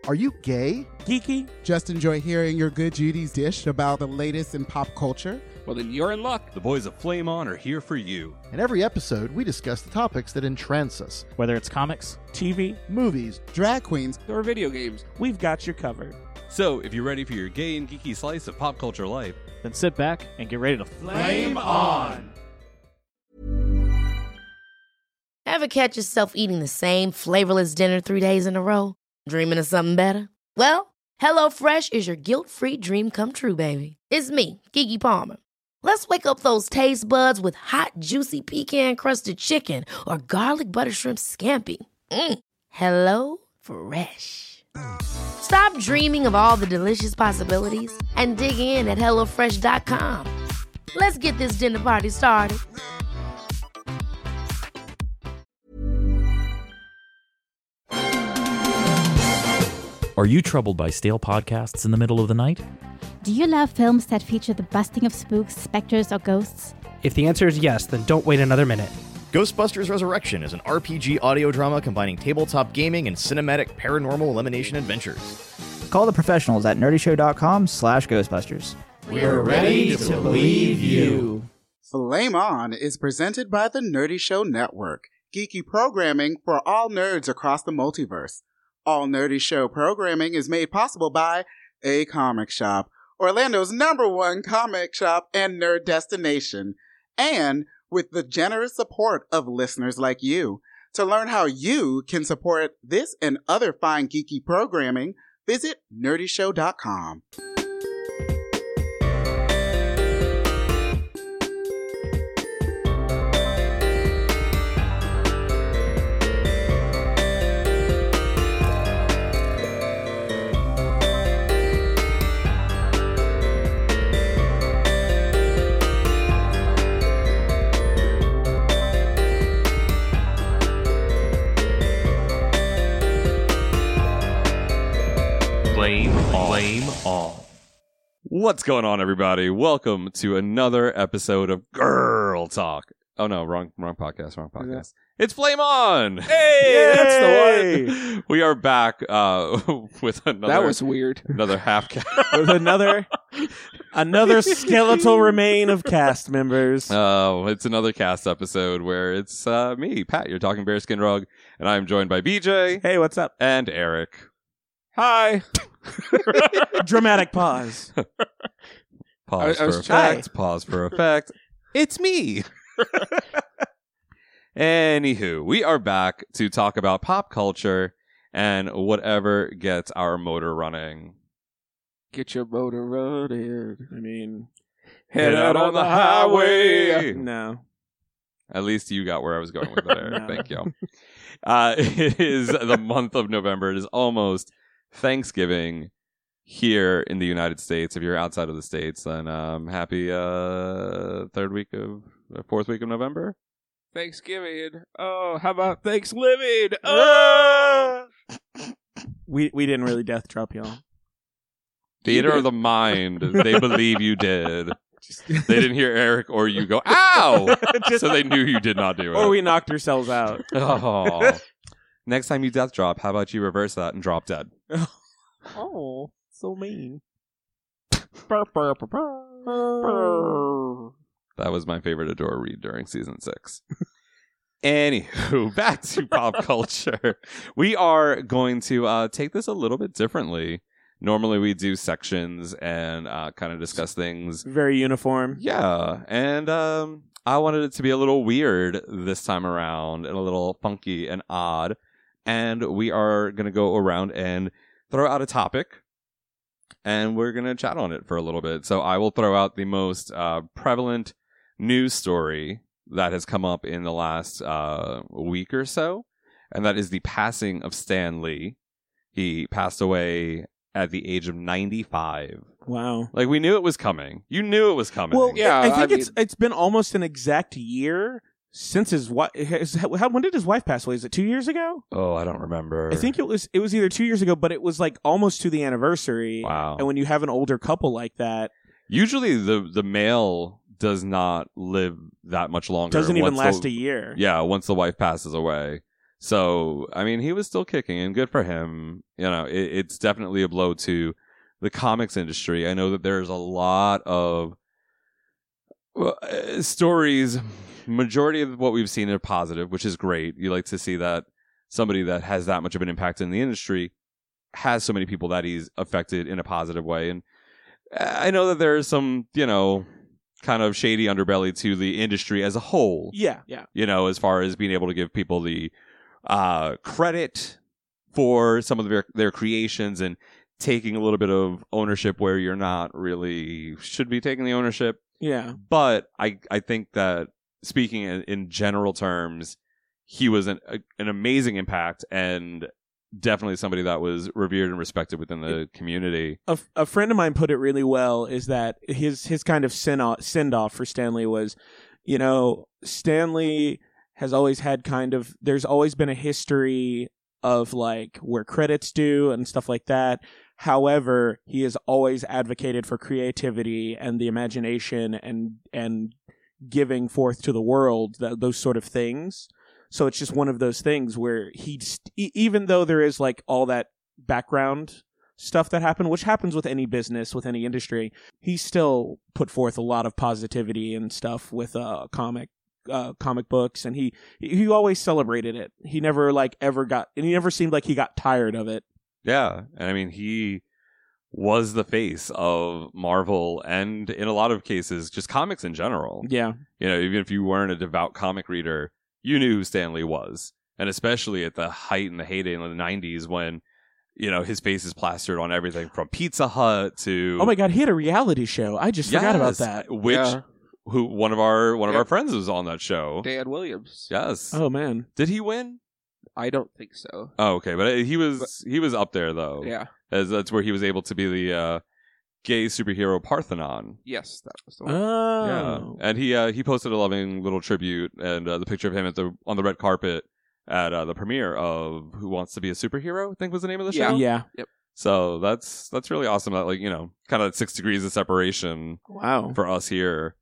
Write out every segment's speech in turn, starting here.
Are you gay? Geeky? Just enjoy hearing your good Judy's dish about the latest in pop culture? Well, then you're in luck. The boys of Flame On are here for you. In every episode, we discuss the topics that entrance us. Whether it's comics, TV, Movies, drag queens, or video games, we've got you covered. So, if you're ready for your gay and geeky slice of pop culture life, then sit back and get ready to Flame on! Ever catch yourself eating the same flavorless dinner 3 days in a row? Dreaming of something better? Well, HelloFresh is your guilt-free dream come true, baby. It's me, Keke Palmer. Let's wake up those taste buds with hot, juicy pecan-crusted chicken or garlic butter shrimp scampi. Hello Fresh. Stop dreaming of all the delicious possibilities and dig in at HelloFresh.com. Let's get this dinner party started. Are you troubled by stale podcasts in the middle of the night? Do you love films that feature the busting of spooks, specters, or ghosts? If the answer is yes, then don't wait another minute. Ghostbusters Resurrection is an RPG audio drama combining tabletop gaming and cinematic paranormal elimination adventures. Call the professionals at nerdyshow.com/Ghostbusters. We're ready to believe you. Flame On is presented by the Nerdy Show Network, geeky programming for all nerds across the multiverse. All Nerdy Show programming is made possible by A Comic Shop, Orlando's #1 comic shop and nerd destination, and with the generous support of listeners like you. To learn how you can support this and other fine geeky programming, visit nerdyshow.com. Flame On. What's going on, everybody? Welcome to another episode of Girl Talk. Oh no, wrong podcast. It's Flame On. Hey, that's the one. We are back with another. That was weird. Another half cast. With another skeletal remain of cast members. Oh, it's another cast episode where it's me, Pat, your talking bearskin rug, and I'm joined by BJ. Hey, what's up? And Eric. Hi. Dramatic pause. Pause for effect. Pause for effect. It's me. Anywho, we are back to talk about pop culture and whatever gets our motor running. Get your motor running. I mean, head out on the highway. No. At least you got where I was going with it, Eric. No. Thank you. It is the month of November. It is almost Thanksgiving here in the United States. If you're outside of the States, then happy fourth week of November. Thanksgiving. Oh, how about Thanksgiving? We didn't really death drop y'all. Theater of the mind. They believe you did. They didn't hear Eric or you go, ow! So they knew you did not do it. Or we knocked ourselves out. Oh. Next time you death drop, how about you reverse that and drop dead? Oh, so mean. That was my favorite Adora read during season 6. Anywho, back to pop culture. We are going to take this a little bit differently. Normally we do sections and kind of discuss things. Very uniform. Yeah, and I wanted it to be a little weird this time around and a little funky and odd. And we are going to go around and throw out a topic, and we're going to chat on it for a little bit. So I will throw out the most prevalent news story that has come up in the last week or so, and that is the passing of Stan Lee. He passed away at the age of 95. Wow. Like, we knew it was coming. You knew it was coming. Well, yeah, I think it's been almost an exact year since his wife. When did his wife pass away? Is it 2 years ago? Oh, I don't remember. I think it was either 2 years ago, but it was like almost to the anniversary. Wow. And when you have an older couple like that, usually the male does not live that much longer. Doesn't even last a year. Yeah, once the wife passes away. So, I mean, he was still kicking, and good for him. You know, it's definitely a blow to the comics industry. I know that there's a lot of stories. Majority of what we've seen are positive, which is great. You like to see that somebody that has that much of an impact in the industry has so many people that he's affected in a positive way. And I know that there's some, you know, kind of shady underbelly to the industry as a whole. Yeah. You know, as far as being able to give people the credit for some of their creations and taking a little bit of ownership where you're not really should be taking the ownership. Yeah. But I think that speaking in general terms, he was an amazing impact and definitely somebody that was revered and respected within the community. A friend of mine put it really well, is that his kind of send-off for Stan Lee was, you know, Stan Lee has always had there's always been a history of like where credit's due and stuff like that. However, he has always advocated for creativity and the imagination and giving forth to the world those sort of things. So it's just one of those things where even though there is like all that background stuff that happened, which happens with any business, with any industry, he still put forth a lot of positivity and stuff with comic books, and he always celebrated it. He never he never seemed like he got tired of it. Yeah, and I mean, he was the face of Marvel and in a lot of cases just comics in general. Yeah. You know, even if you weren't a devout comic reader, you knew who Stan Lee was. And especially at the height and the heyday in the 90s when, you know, his face is plastered on everything from Pizza Hut to... Oh my God, he had a reality show. I just forgot about that. One of our friends was on that show. Dan Williams. Yes. Oh man. Did he win? I don't think so. Oh, okay. But he was up there though. Yeah. As that's where he was able to be the gay superhero Parthenon. Yes, that was the one. Oh. Yeah. And he posted a loving little tribute and the picture of him on the red carpet at the premiere of Who Wants to Be a Superhero, I think was the name of the show. Yeah. Yep. So that's really awesome that, like, you know, kind of 6 degrees of separation. Wow. For us here.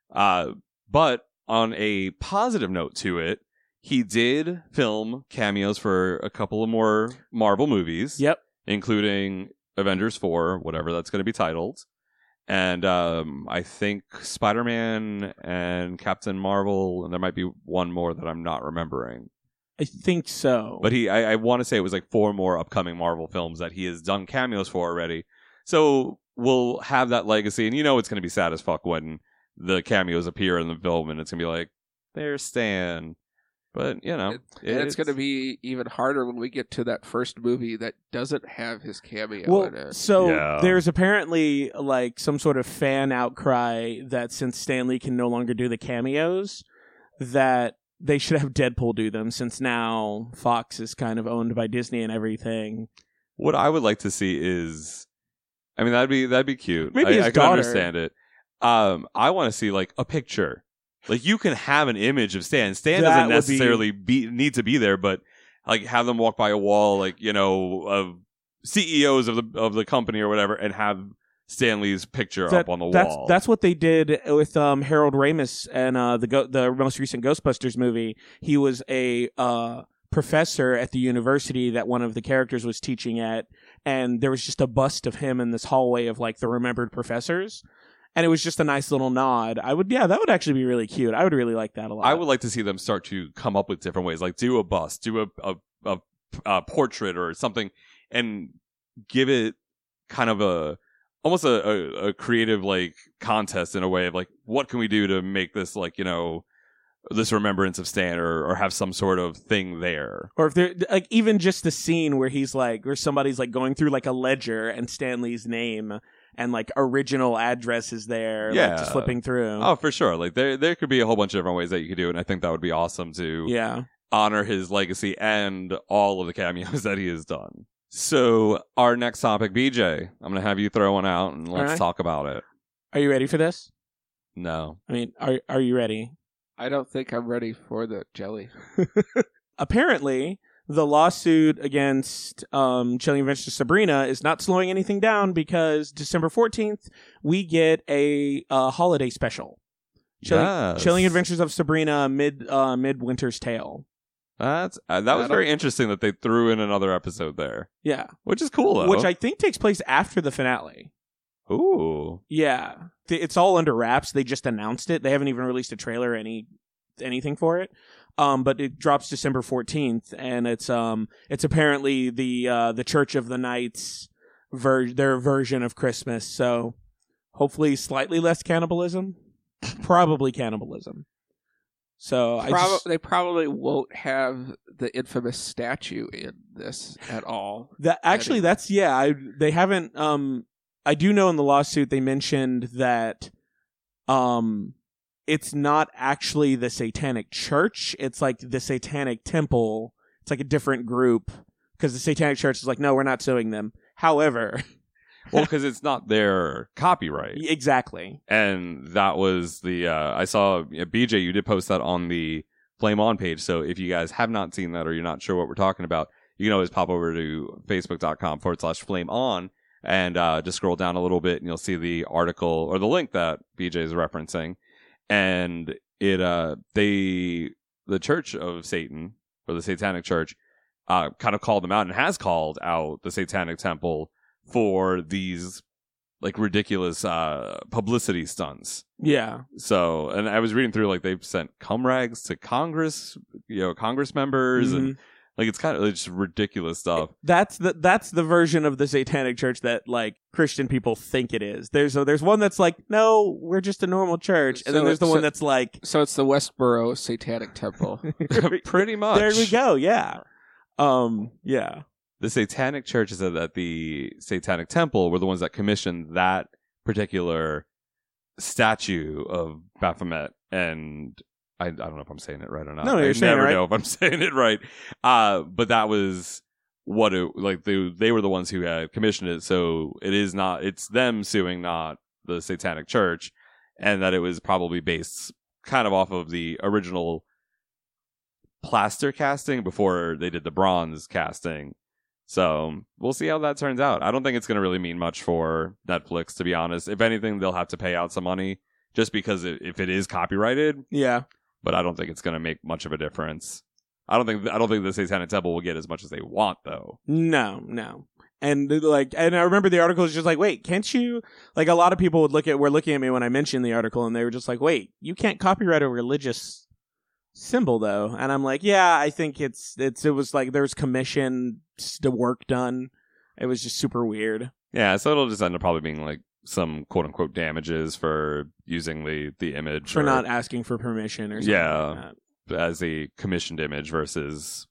But on a positive note to it, he did film cameos for a couple of more Marvel movies. Yep. Including Avengers 4, whatever that's going to be titled. And I think Spider-Man and Captain Marvel, and there might be one more that I'm not remembering. I think so. But I want to say it was like 4 more upcoming Marvel films that he has done cameos for already. So we'll have that legacy. And you know it's going to be sad as fuck when the cameos appear in the film and it's going to be like, there's Stan. But, you know. It's going to be even harder when we get to that first movie that doesn't have his cameo in it. So there's apparently like some sort of fan outcry that since Stan Lee can no longer do the cameos, that they should have Deadpool do them, since now Fox is kind of owned by Disney and everything. What I would like to see is, I mean, that'd be cute. Maybe his I daughter. can understand it. I want to see like a picture. Like, you can have an image of Stan. Stan doesn't necessarily need to be there, but like have them walk by a wall, like, you know, of CEOs of the company or whatever, and have Stan Lee's picture up on the wall. That's what they did with Harold Ramis and the most recent Ghostbusters movie. He was a professor at the university that one of the characters was teaching at, and there was just a bust of him in this hallway of like the remembered professors. And it was just a nice little nod. That would actually be really cute. I would really like that a lot. I would like to see them start to come up with different ways, like do a bust, do a portrait or something, and give it kind of almost a creative like contest in a way of like, what can we do to make this like, you know, this remembrance of Stan or have some sort of thing there. Or if they're like even just the scene where he's like, where somebody's like going through like a ledger and Stan Lee's name and like original address is there, like just flipping through. Oh, for sure. Like there could be a whole bunch of different ways that you could do it. And I think that would be awesome to honor his legacy and all of the cameos that he has done. So our next topic, BJ, I'm going to have you throw one out and let's talk about it. Are you ready for this? No. I mean, are you ready? I don't think I'm ready for the jelly. Apparently, the lawsuit against Chilling Adventures of Sabrina is not slowing anything down because December 14th, we get a holiday special. Chilling Adventures of Sabrina Midwinter's Tale. That was very interesting that they threw in another episode there. Yeah. Which is cool, though. Which I think takes place after the finale. Ooh. Yeah. It's all under wraps. They just announced it. They haven't even released a trailer or anything for it. But it drops December 14th, and it's apparently the Church of the Knights their version of Christmas. So hopefully slightly less cannibalism. Probably cannibalism. So they probably won't have the infamous statue in this at all. They haven't. I do know in the lawsuit they mentioned that it's not actually the Satanic Church. It's like the Satanic Temple. It's like a different group because the Satanic Church is like, no, we're not suing them. However, well, because it's not their copyright. Exactly. And that was the, I saw, BJ, you did post that on the Flame On page. So if you guys have not seen that or you're not sure what we're talking about, you can always pop over to facebook.com/Flame On and just scroll down a little bit and you'll see the article or the link that BJ is referencing. And it, the Church of Satan or the Satanic Church, kind of called them out and has called out the Satanic Temple for these like ridiculous publicity stunts. Yeah. So, and I was reading through like they've sent cum rags to Congress, Congress members, and like it's kind of just ridiculous stuff. That's the version of the Satanic Church that like Christian people think it is. There's one that's like, no, we're just a normal church, and then there's the one that's like, so it's the Westboro Satanic Temple. Pretty much. There we go. Yeah. Yeah. The Satanic Church said that the Satanic Temple were the ones that commissioned that particular statue of Baphomet, and I don't know if I'm saying it right or not. No, you're saying it right. I never know if I'm saying it right. But that was what it like. They were the ones who had commissioned it, so it's them suing, not the Satanic Church, and that it was probably based kind of off of the original plaster casting before they did the bronze casting. So we'll see how that turns out. I don't think it's going to really mean much for Netflix, to be honest. If anything, they'll have to pay out some money just because if it is copyrighted. Yeah. But I don't think it's going to make much of a difference. I don't think the Satanic Temple will get as much as they want, though. No. And I remember the article was just like, wait, can't you? Like a lot of people were looking at me when I mentioned the article, and they were just like, wait, you can't copyright a religious symbol though. And I'm like, yeah, I think it was like there's commission to work done. It was just super weird. Yeah, so it'll just end up probably being like some quote unquote damages for using the image for not asking for permission or something. Yeah, like as a commissioned image versus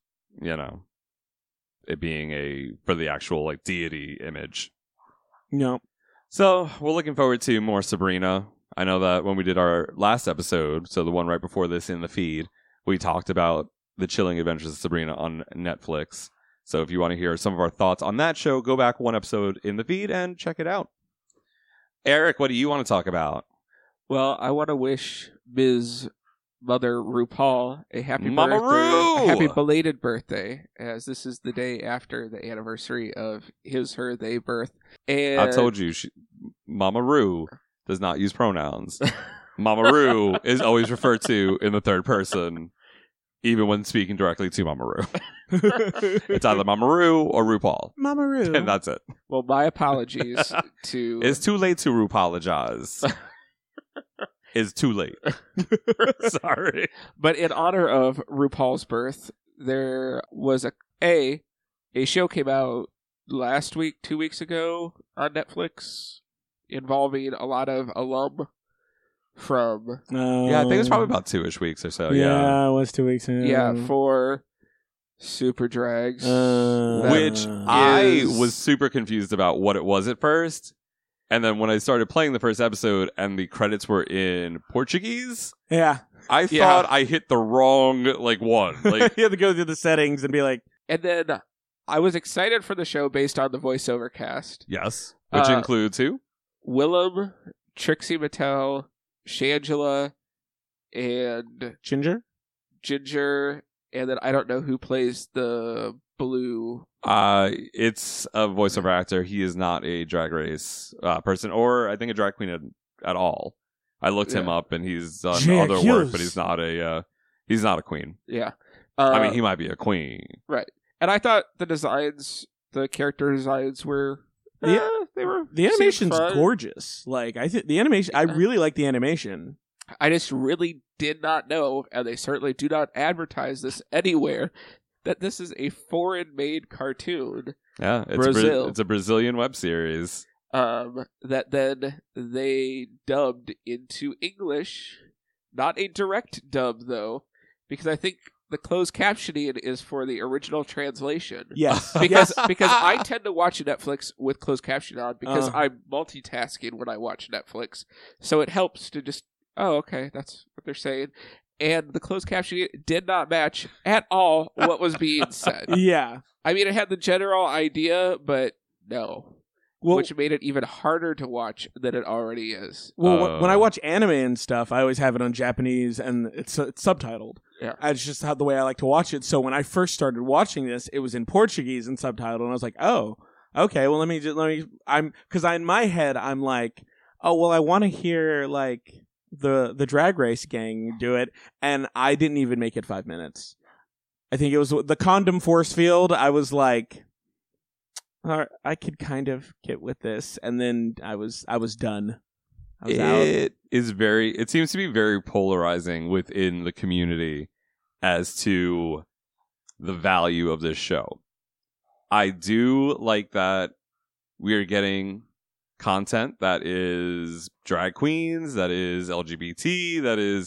it being for the actual like deity image. No. So we're looking forward to more Sabrina. I know that when we did our last episode, so the one right before this in the feed, we talked about The Chilling Adventures of Sabrina on Netflix. So if you want to hear some of our thoughts on that show, go back one episode in the feed and check it out. Eric, what do you want to talk about? Well, I want to wish Ms. Mother RuPaul a happy Mama birthday, Ru! a happy belated birthday, as this is the day after the anniversary of his, her, they birth. And I told you, Mama Ru does not use pronouns. Mama Ru is always referred to in the third person, even when speaking directly to Mama Ru. It's either Mama Ru or RuPaul. Mama Ru. And that's it. Well, my apologies to... It's too late to RuPaulogize. It's too late. Sorry. But in honor of RuPaul's birth, there was a show came out last week, 2 weeks ago on Netflix, involving a lot of alum from... yeah, I think it was probably about 2-ish weeks or so. Yeah, it was 2 weeks ago. Yeah, for Super Drags. Which I was super confused about what it was at first. And then when I started playing the first episode and the credits were in Portuguese... Yeah. I thought I hit the wrong one. Like, you had to go through the settings and be like... And then I was excited for the show based on the voiceover cast. Yes. Which includes who? Willem, Trixie Mattel, Shangela, and... Ginger, and then I don't know who plays the blue... It's a voiceover actor. He is not a Drag Race person, or I think a drag queen at all. I looked him up, and he's done other work, but he's not a queen. Yeah, I mean, he might be a queen. Right. And I thought the character designs were... they were... The animation's fun. gorgeous. Like, I think the animation... I really like the animation. I just really did not know, and they certainly do not advertise this anywhere, that this is a foreign-made cartoon. Yeah, it's Brazil. It's a Brazilian web series. That then they dubbed into English. Not a direct dub, though, because I think the closed captioning is for the original translation. Yes. Because I tend to watch Netflix with closed captioning on because I'm multitasking when I watch Netflix. So it helps to just, oh, okay, that's what they're saying. And the closed captioning did not match at all what was being said. Yeah. I mean, it had the general idea, but no. Well, which made it even harder to watch than it already is. Well, when I watch anime and stuff, I always have it on Japanese and it's subtitled. Yeah. It's just how the way I like to watch it. So when I first started watching this, it was in Portuguese and subtitled, and I was like, oh, okay. Well, because in my head, I'm like, oh, well, I want to hear like the Drag Race gang do it, and I didn't even make it 5 minutes. I think it was the condom force field. I was like, I could kind of get with this, and then I was done. I was out. It seems to be very polarizing within the community as to the value of this show. I do like that we are getting content that is drag queens, that is LGBT, that is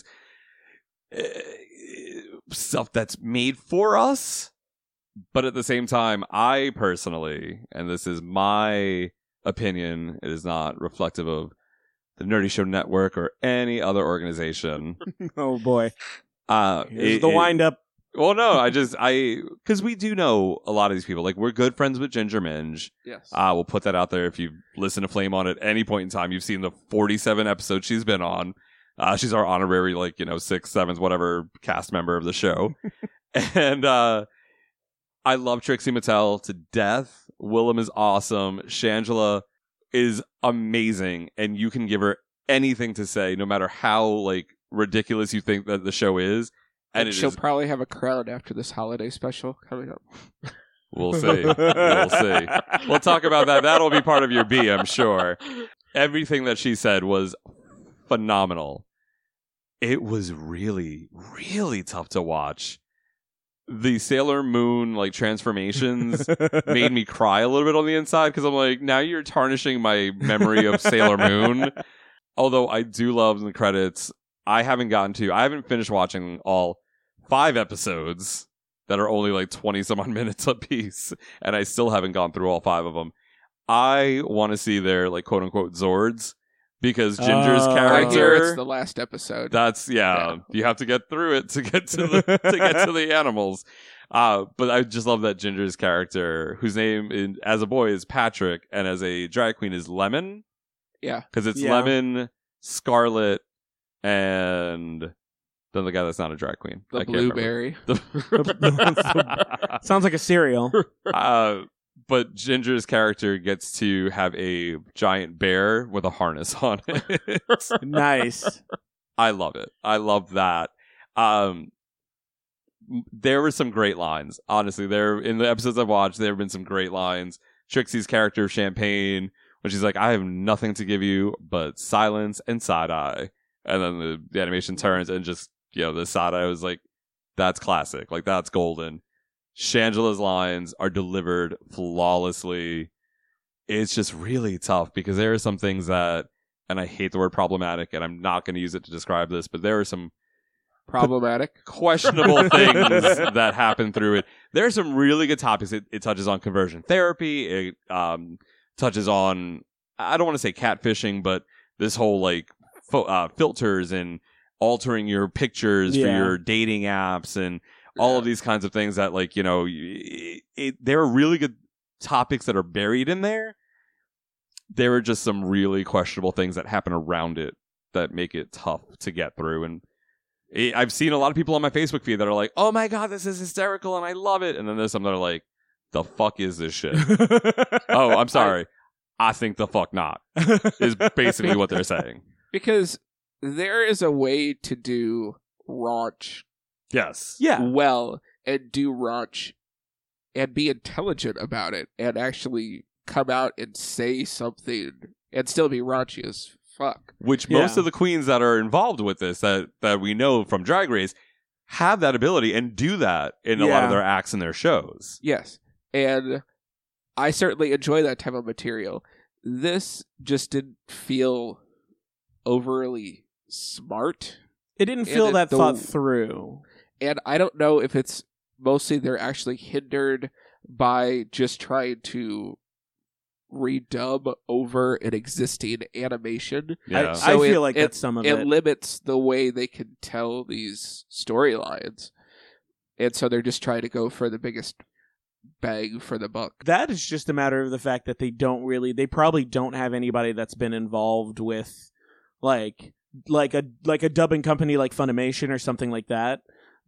stuff that's made for us. But at the same time, I personally, and this is my opinion, it is not reflective of the Nerdy Show Network or any other organization. Oh boy. Here's the wind up. Well, no, because we do know a lot of these people. Like, we're good friends with Ginger Minge. Yes. We'll put that out there. If you listen to Flame On at any point in time, you've seen the 47 episodes she's been on. She's our honorary, 6th, 7th, whatever cast member of the show. And, I love Trixie Mattel to death. Willem is awesome. Shangela is amazing, and you can give her anything to say, no matter how ridiculous you think that the show is. And she'll probably have a crowd after this holiday special coming up. We'll see. We'll see. We'll talk about that. That'll be part of your B, I'm sure. Everything that she said was phenomenal. It was really, really tough to watch. The Sailor Moon transformations made me cry a little bit on the inside because I'm like, now you're tarnishing my memory of Sailor Moon. Although I do love in the credits, I haven't finished watching all 5 episodes that are only 20 some odd minutes a piece, and I still haven't gone through all 5 of them. I want to see their quote unquote Zords. Because Ginger's character, I hear it's the last episode. That's you have to get through it to get to the animals. But I just love that Ginger's character, whose name as a boy is Patrick, and as a drag queen is Lemon. Yeah, because it's Lemon, Scarlet, and then the guy that's not a drag queen, the Blueberry. Sounds like a cereal. But Ginger's character gets to have a giant bear with a harness on it. Nice. I love it. I love that. There were some great lines. Honestly, in the episodes I've watched, there have been some great lines. Trixie's character, Champagne, when she's like, I have nothing to give you but silence and side-eye. And then the animation turns and just, the side-eye was like, that's classic. That's golden. Shangela's lines are delivered flawlessly. It's just really tough because there are some things that, and I hate the word problematic, and I'm not going to use it to describe this, but there are some problematic, questionable things that happen through it. There are some really good topics. It touches on conversion therapy. It touches on, I don't want to say catfishing, but this whole filters and altering your pictures for your dating apps and all of these kinds of things that, there are really good topics that are buried in there. There are just some really questionable things that happen around it that make it tough to get through. And I've seen a lot of people on my Facebook feed that are like, oh my God, this is hysterical and I love it. And then there's some that are like, the fuck is this shit? Oh, I'm sorry. I think the fuck not, is basically what they're saying. Because there is a way to do raunch. Yes. Yeah. Well, and do raunch and be intelligent about it and actually come out and say something and still be raunchy as fuck. Which most of the queens that are involved with this that we know from Drag Race have that ability and do that in a lot of their acts and their shows. Yes. And I certainly enjoy that type of material. This just didn't feel overly smart. It didn't feel that thought through. And I don't know if it's mostly they're actually hindered by just trying to redub over an existing animation. Yeah. I feel like that's some of it. It limits the way they can tell these storylines. And so they're just trying to go for the biggest bang for the buck. That is just a matter of the fact that they probably don't have anybody that's been involved with like a dubbing company like Funimation or something like that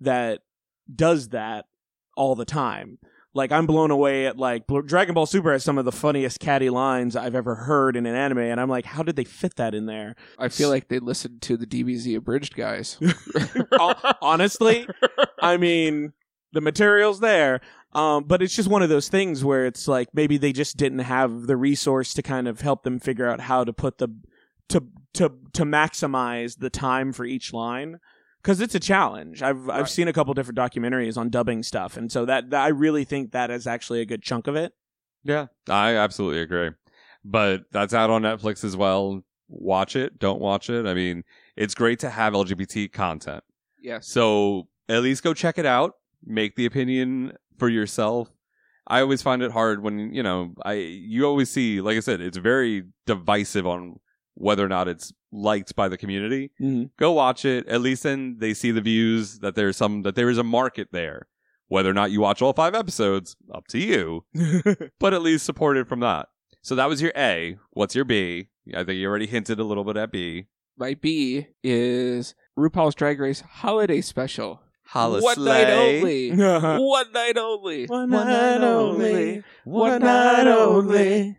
does that all the time. Like, I'm blown away at, like, Dragon Ball Super has some of the funniest catty lines I've ever heard in an anime, and I'm like, how did they fit that in there? I feel like they listened to the DBZ abridged guys. Honestly, I mean, the material's there, but it's just one of those things where it's like, maybe they just didn't have the resource to kind of help them figure out how to put to maximize the time for each line. Because it's a challenge. I've seen a couple different documentaries on dubbing stuff, and so that I really think that is actually a good chunk of it. Yeah, I absolutely agree. But that's out on Netflix as well. Watch it, don't watch it. I mean, it's great to have LGBT content. Yes. So at least go check it out. Make the opinion for yourself. I always find it hard when, you always see, like I said, it's very divisive on whether or not it's liked by the community. Mm-hmm. Go watch it. At least then they see the views, that there is a market there. Whether or not you watch all 5 episodes, up to you. But at least support it from that. So that was your A. What's your B? I think you already hinted a little bit at B. My B is RuPaul's Drag Race Holiday Special. Holiday. One night only. One night only. One night only. One night only.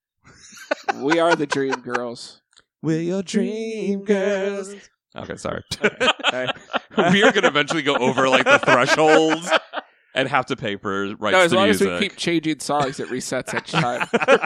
We are the Dream Girls. We're your dream girls. Okay, sorry. We are going to eventually go over like the thresholds and have to pay for rights as to long music. as we keep changing songs, it resets each time.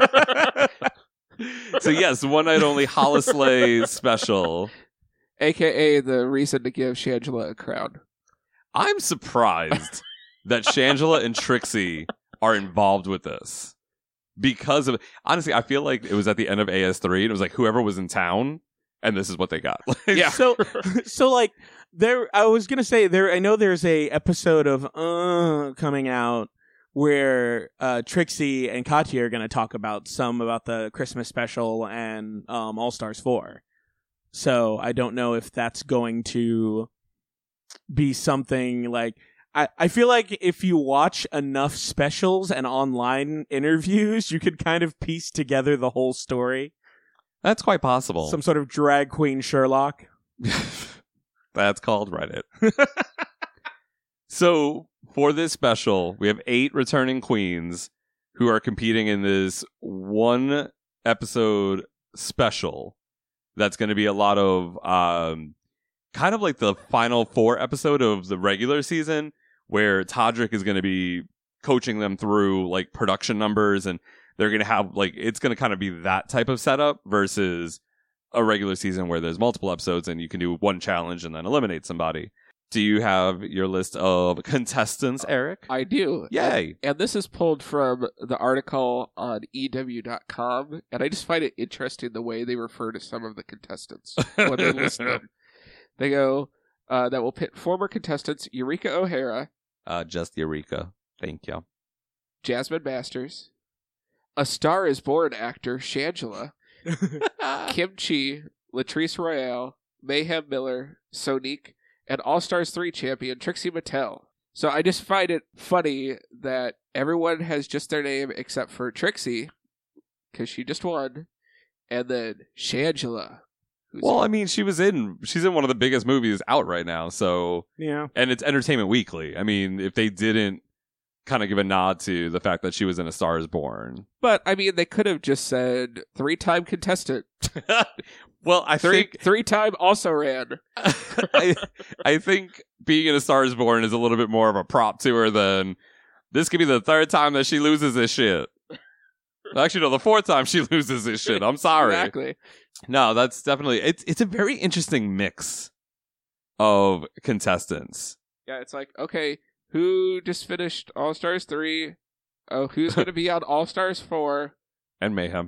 So yes, One Night Only Holislay Special. AKA the reason to give Shangela a crown. I'm surprised that Shangela and Trixie are involved with this. Because of, honestly, I feel like it was at the end of AS3 and it was like whoever was in town and this is what they got. Yeah. So like I was going to say I know there's a episode of coming out where Trixie and Katya are going to talk about the Christmas special and All Stars 4. So I don't know if that's going to be something like, I feel like if you watch enough specials and online interviews, you could kind of piece together the whole story. That's quite possible. Some sort of drag queen Sherlock. That's called Reddit. So, for this special, we have 8 returning queens who are competing in this 1 episode special that's going to be a lot of kind of like the final 4 episode of the regular season, where Todrick is going to be coaching them through like production numbers, and they're going to have like, it's going to kind of be that type of setup versus a regular season where there's multiple episodes and you can do 1 challenge and then eliminate somebody. Do you have your list of contestants, Eric? I do. Yay. And this is pulled from the article on EW.com, and I just find it interesting the way they refer to some of the contestants when they list them. They go, that will pit former contestants Eureka O'Hara. Just Eureka. Thank you. Jasmine Masters. A Star is Born actor Shangela. Kim Chi. Latrice Royale. Mayhem Miller. Sonique. And All Stars 3 champion Trixie Mattel. So I just find it funny that everyone has just their name except for Trixie, because she just won, and then Shangela. Well, I mean, she's in one of the biggest movies out right now, so yeah. And it's Entertainment Weekly. I mean, if they didn't kind of give a nod to the fact that she was in A Star Is Born. But I mean, they could have just said 3-time contestant. Well, I think 3-time also ran. I think being in A Star Is Born is a little bit more of a prop to her than this could be the 3rd time that she loses this shit. Actually, no, the 4th time she loses this shit. I'm sorry. Exactly. No, that's definitely it's a very interesting mix of contestants. Yeah, it's like, okay, who just finished All Stars 3? Oh, who's going to be on All Stars 4? And Mayhem.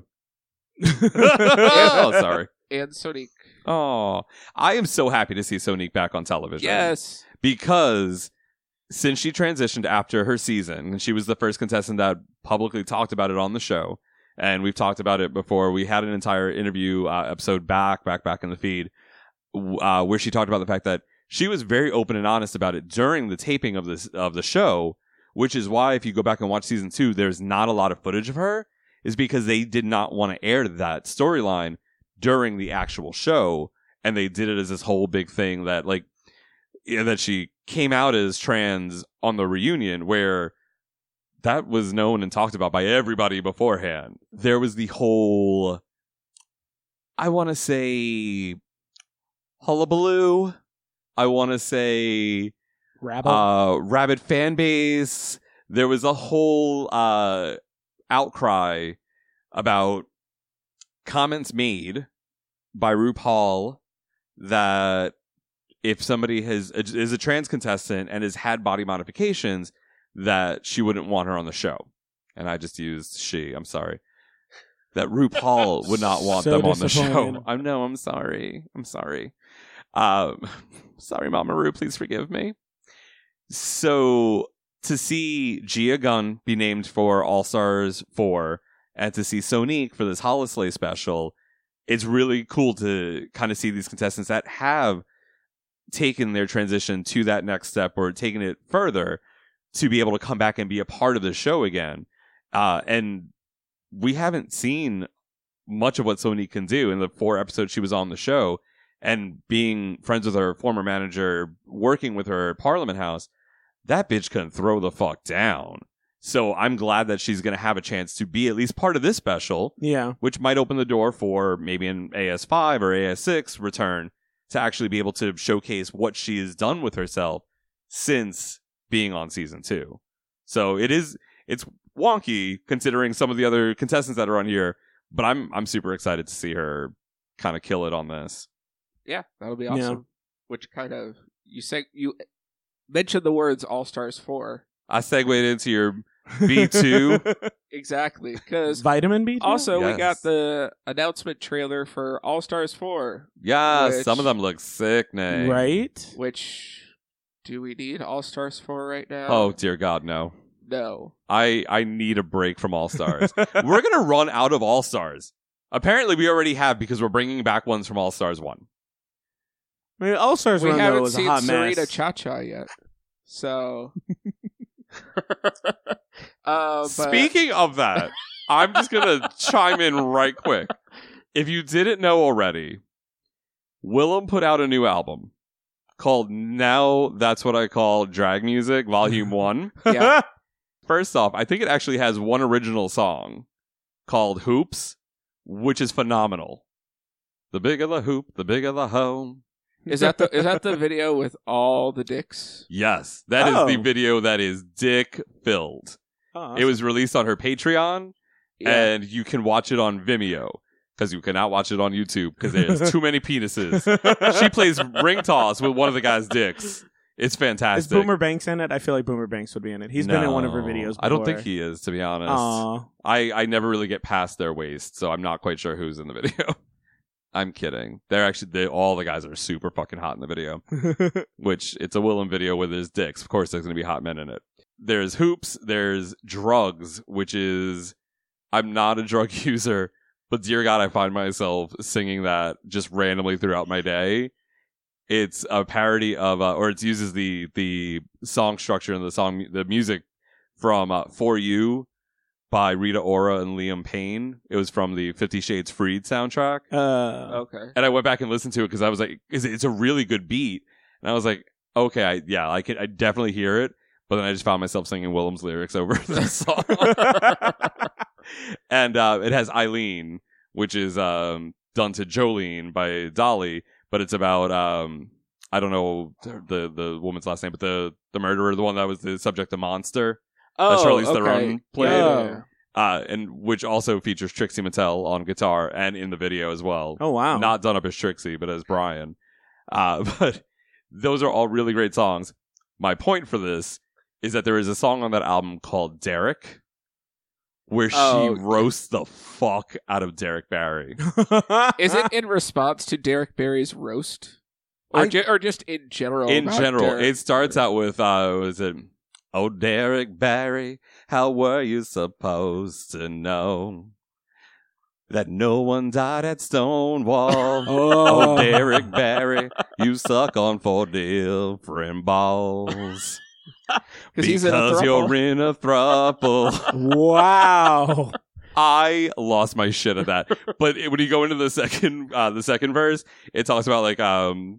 Oh, sorry. And Sonique. Oh, I am so happy to see Sonique back on television. Yes. Because since she transitioned after her season, and she was the first contestant that publicly talked about it on the show, and we've talked about it before. We had an entire interview episode back in the feed where she talked about the fact that she was very open and honest about it during the taping of the show, which is why if you go back and watch season 2, there's not a lot of footage of her, is because they did not want to air that storyline during the actual show, and they did it as this whole big thing that that she came out as trans on the reunion, where that was known and talked about by everybody beforehand. There was the whole, I want to say, hullabaloo. I want to say rabid fan base. There was a whole outcry about comments made by RuPaul that if somebody is a trans contestant and has had body modifications, that she wouldn't want her on the show. And I just used she. I'm sorry. That RuPaul would not want them on the show. I'm sorry. Sorry, Mama Ru, please forgive me. So to see Gia Gunn be named for All Stars 4 and to see Sonique for this Holislay special, it's really cool to kind of see these contestants that have taken their transition to that next step or taken it further to be able to come back and be a part of the show again. And we haven't seen much of what Sonique can do in the 4 episodes she was on the show, and being friends with her former manager, working with her at Parliament House, that bitch can throw the fuck down. So I'm glad that she's going to have a chance to be at least part of this special. Yeah. Which might open the door for maybe an AS5 or AS6 return to actually be able to showcase what she has done with herself since being on season 2. So it's wonky considering some of the other contestants that are on here, but I'm super excited to see her kind of kill it on this. Yeah, that'll be awesome. Yeah. Which kind of you mentioned the words All Stars 4. I segued into your B2. Exactly, because Vitamin B2? Also, Yes. we got the announcement trailer for All Stars 4. Yeah, some of them look sickening. Right? Which, do we need All Stars 4 right now? Oh, dear God, no. No. I need a break from All Stars. We're going to run out of All Stars. Apparently, we already have because we're bringing back ones from All Stars 1. I mean, All Stars We Run, though, haven't was a seen hot Serena mess. Cha-Cha yet. So... Speaking of that, I'm just going to chime in right quick. If you didn't know already, Willem put out a new album called Now That's What I Call Drag Music, Volume 1. Yeah. First off, I think it actually has one original song called Hoops, which is phenomenal. The bigger the hoop, the bigger the home. Is that the video with all the dicks? Yes, that is the video that is dick filled. Oh, awesome. It was released on her Patreon, and you can watch it on Vimeo because you cannot watch it on YouTube because there's too many penises. She plays ring toss with one of the guy's dicks. It's fantastic. Is Boomer Banks in it? I feel like Boomer Banks would be in it. He's been in one of her videos before. I don't think he is, to be honest. Aww. I never really get past their waist, so I'm not quite sure who's in the video. I'm kidding. All the guys are super fucking hot in the video. Which, it's a Willem video with his dicks. Of course, there's going to be hot men in it. There's Hoops. There's Drugs, which is... I'm not a drug user, but dear God, I find myself singing that just randomly throughout my day. It's a parody of... or it uses the song structure and the music from For You, by Rita Ora and Liam Payne. It was from the 50 Shades Freed soundtrack. Okay. And I went back and listened to it because I was like, it's a really good beat. And I was like, okay, I definitely hear it. But then I just found myself singing Willem's lyrics over this song. And it has Eileen, which is done to Jolene by Dolly, but it's about I don't know the woman's last name, but the murderer, the one that was the subject of Monster, that Charlize Theron played, and which also features Trixie Mattel on guitar and in the video as well. Oh wow! Not done up as Trixie, but as Brian. But those are all really great songs. My point for this is that there is a song on that album called Derek, where she roasts the fuck out of Derek Barry. Is it in response to Derek Barry's roast? Or just in general? In general. Derek? It starts out with, was it, "Oh, Derek Barry, how were you supposed to know that no one died at Stonewall? Oh, Derek Barry, you suck on 4 different balls. Because you're in a thruple." Wow. I lost my shit at that. But when you go into the second verse, it talks about like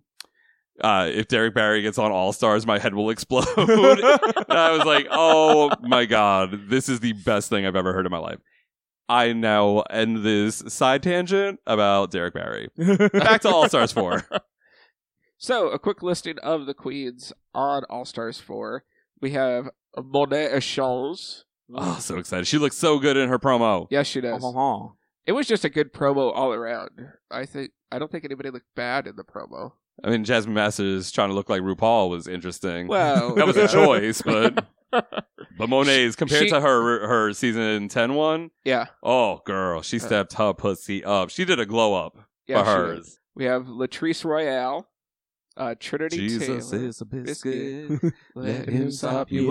if Derek Barry gets on All Stars, my head will explode. And I was like, oh my god, this is the best thing I've ever heard in my life. I now end this side tangent about Derek Barry. Back to All Stars 4. So, a quick listing of the queens on All Stars 4. We have Monet Echange. Oh, so excited. She looks so good in her promo. Yes, she does. It was just a good promo all around. I don't think anybody looked bad in the promo. I mean, Jasmine Masters trying to look like RuPaul was interesting. Well, that was a choice, but Monet's compared to her season 10 one. Yeah. Oh, girl, she stepped her pussy up. She did a glow up for hers. We have Latrice Royale, Trinity Jesus Taylor, is a biscuit. let him sop you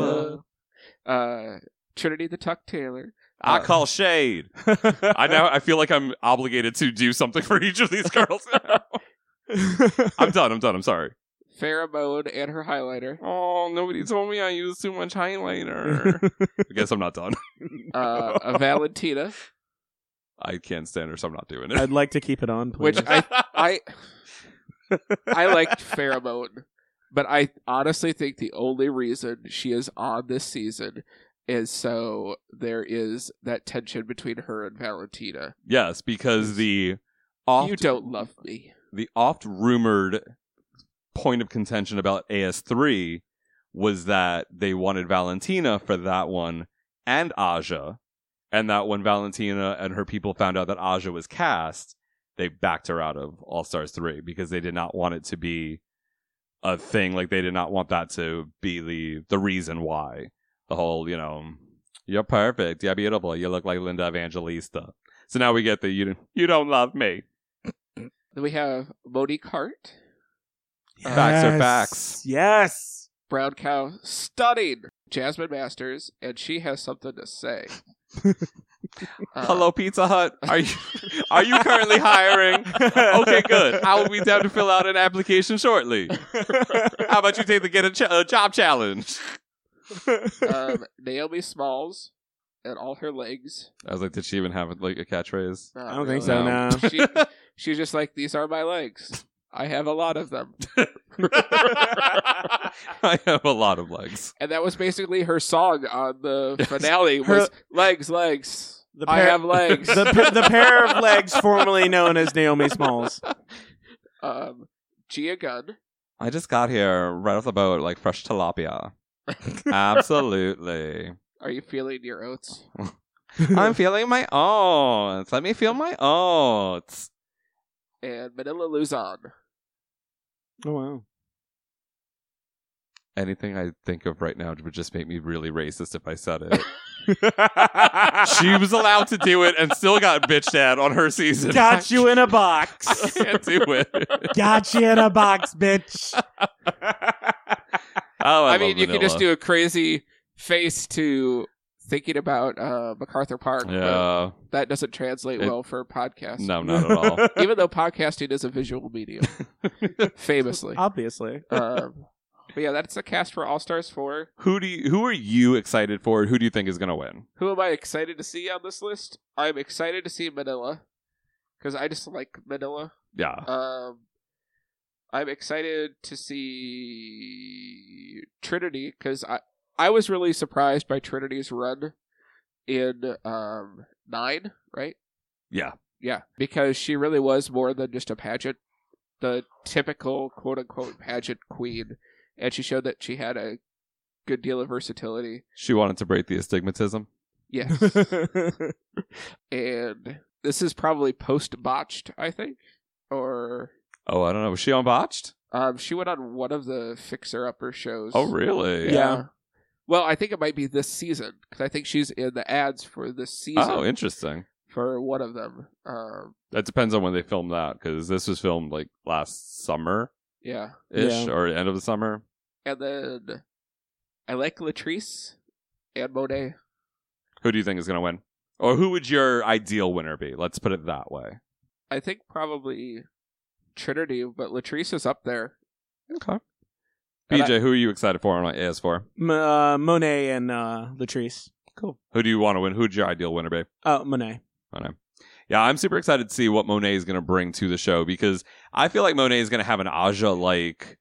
up. Trinity the Tuck Taylor. I call shade. I feel like I'm obligated to do something for each of these girls now. I'm done. I'm sorry. Pheromone and her highlighter. Oh, nobody told me I used too much highlighter. I guess I'm not done. A Valentina. I can't stand her, so I'm not doing it. I'd like to keep it on, please. Which I liked Pheromone, but I honestly think the only reason she is on this season is so there is that tension between her and Valentina. Yes, because you don't love me. The oft-rumored point of contention about AS3 was that they wanted Valentina for that one and Aja, and that when Valentina and her people found out that Aja was cast, they backed her out of All-Stars 3 because they did not want it to be a thing. Like, they did not want that to be the reason why. The whole, you're perfect, you're beautiful, you look like Linda Evangelista. So now we get the you don't love me. Then we have Monique Hart. Yes. Facts are facts. Yes. Brown Cow, stunning. Jasmine Masters, and she has something to say. Hello, Pizza Hut. Are you currently hiring? Okay, good. I will be down to fill out an application shortly. How about you take the Get a Job Challenge? Naomi Smalls and all her legs. I was like, did she even have like a catchphrase? I don't think so. No. She's just like, these are my legs. I have a lot of them. I have a lot of legs. And that was basically her song on the finale. Was legs. I have legs. The pair of legs formerly known as Naomi Smalls. Gia Gunn. I just got here right off the boat, like fresh tilapia. Absolutely. Are you feeling your oats? I'm feeling my oats. Let me feel my oats. And Manila Luzon. Oh, wow. Anything I think of right now would just make me really racist if I said it. She was allowed to do it and still got bitched at on her season. Got you in a box. I can't do it. Got you in a box, bitch. I mean, you can just do a crazy face to thinking about MacArthur Park. Yeah. But that doesn't translate well for podcasts. No, not at all. Even though podcasting is a visual medium. Famously. Obviously. But yeah, that's the cast for All Stars 4. Who are you excited for? Who do you think is going to win? Who am I excited to see on this list? I'm excited to see Manila. Because I just like Manila. Yeah. I'm excited to see Trinity because I was really surprised by Trinity's run in 9, right? Yeah. Yeah, because she really was more than just a pageant, the typical quote-unquote pageant queen, and she showed that she had a good deal of versatility. She wanted to break the astigmatism. Yes. And this is probably post-botched, I think, or... Oh, I don't know. Was she on Botched? She went on one of the Fixer-Upper shows. Oh, really? Yeah. Well, I think it might be this season, because I think she's in the ads for this season. Oh, interesting. For one of them. That depends on when they filmed that, because this was filmed like last summer. Yeah. Ish, or end of the summer. And then I like Latrice and Monet. Who do you think is going to win? Or who would your ideal winner be? Let's put it that way. I think probably Trinity, but Latrice is up there. Okay. BJ, who are you excited for on AS4? Monet and Latrice. Cool. Who do you want to win? Who'd your ideal winner be? Monet. Monet. Yeah, I'm super excited to see what Monet is going to bring to the show, because I feel like Monet is going to have an Aja-like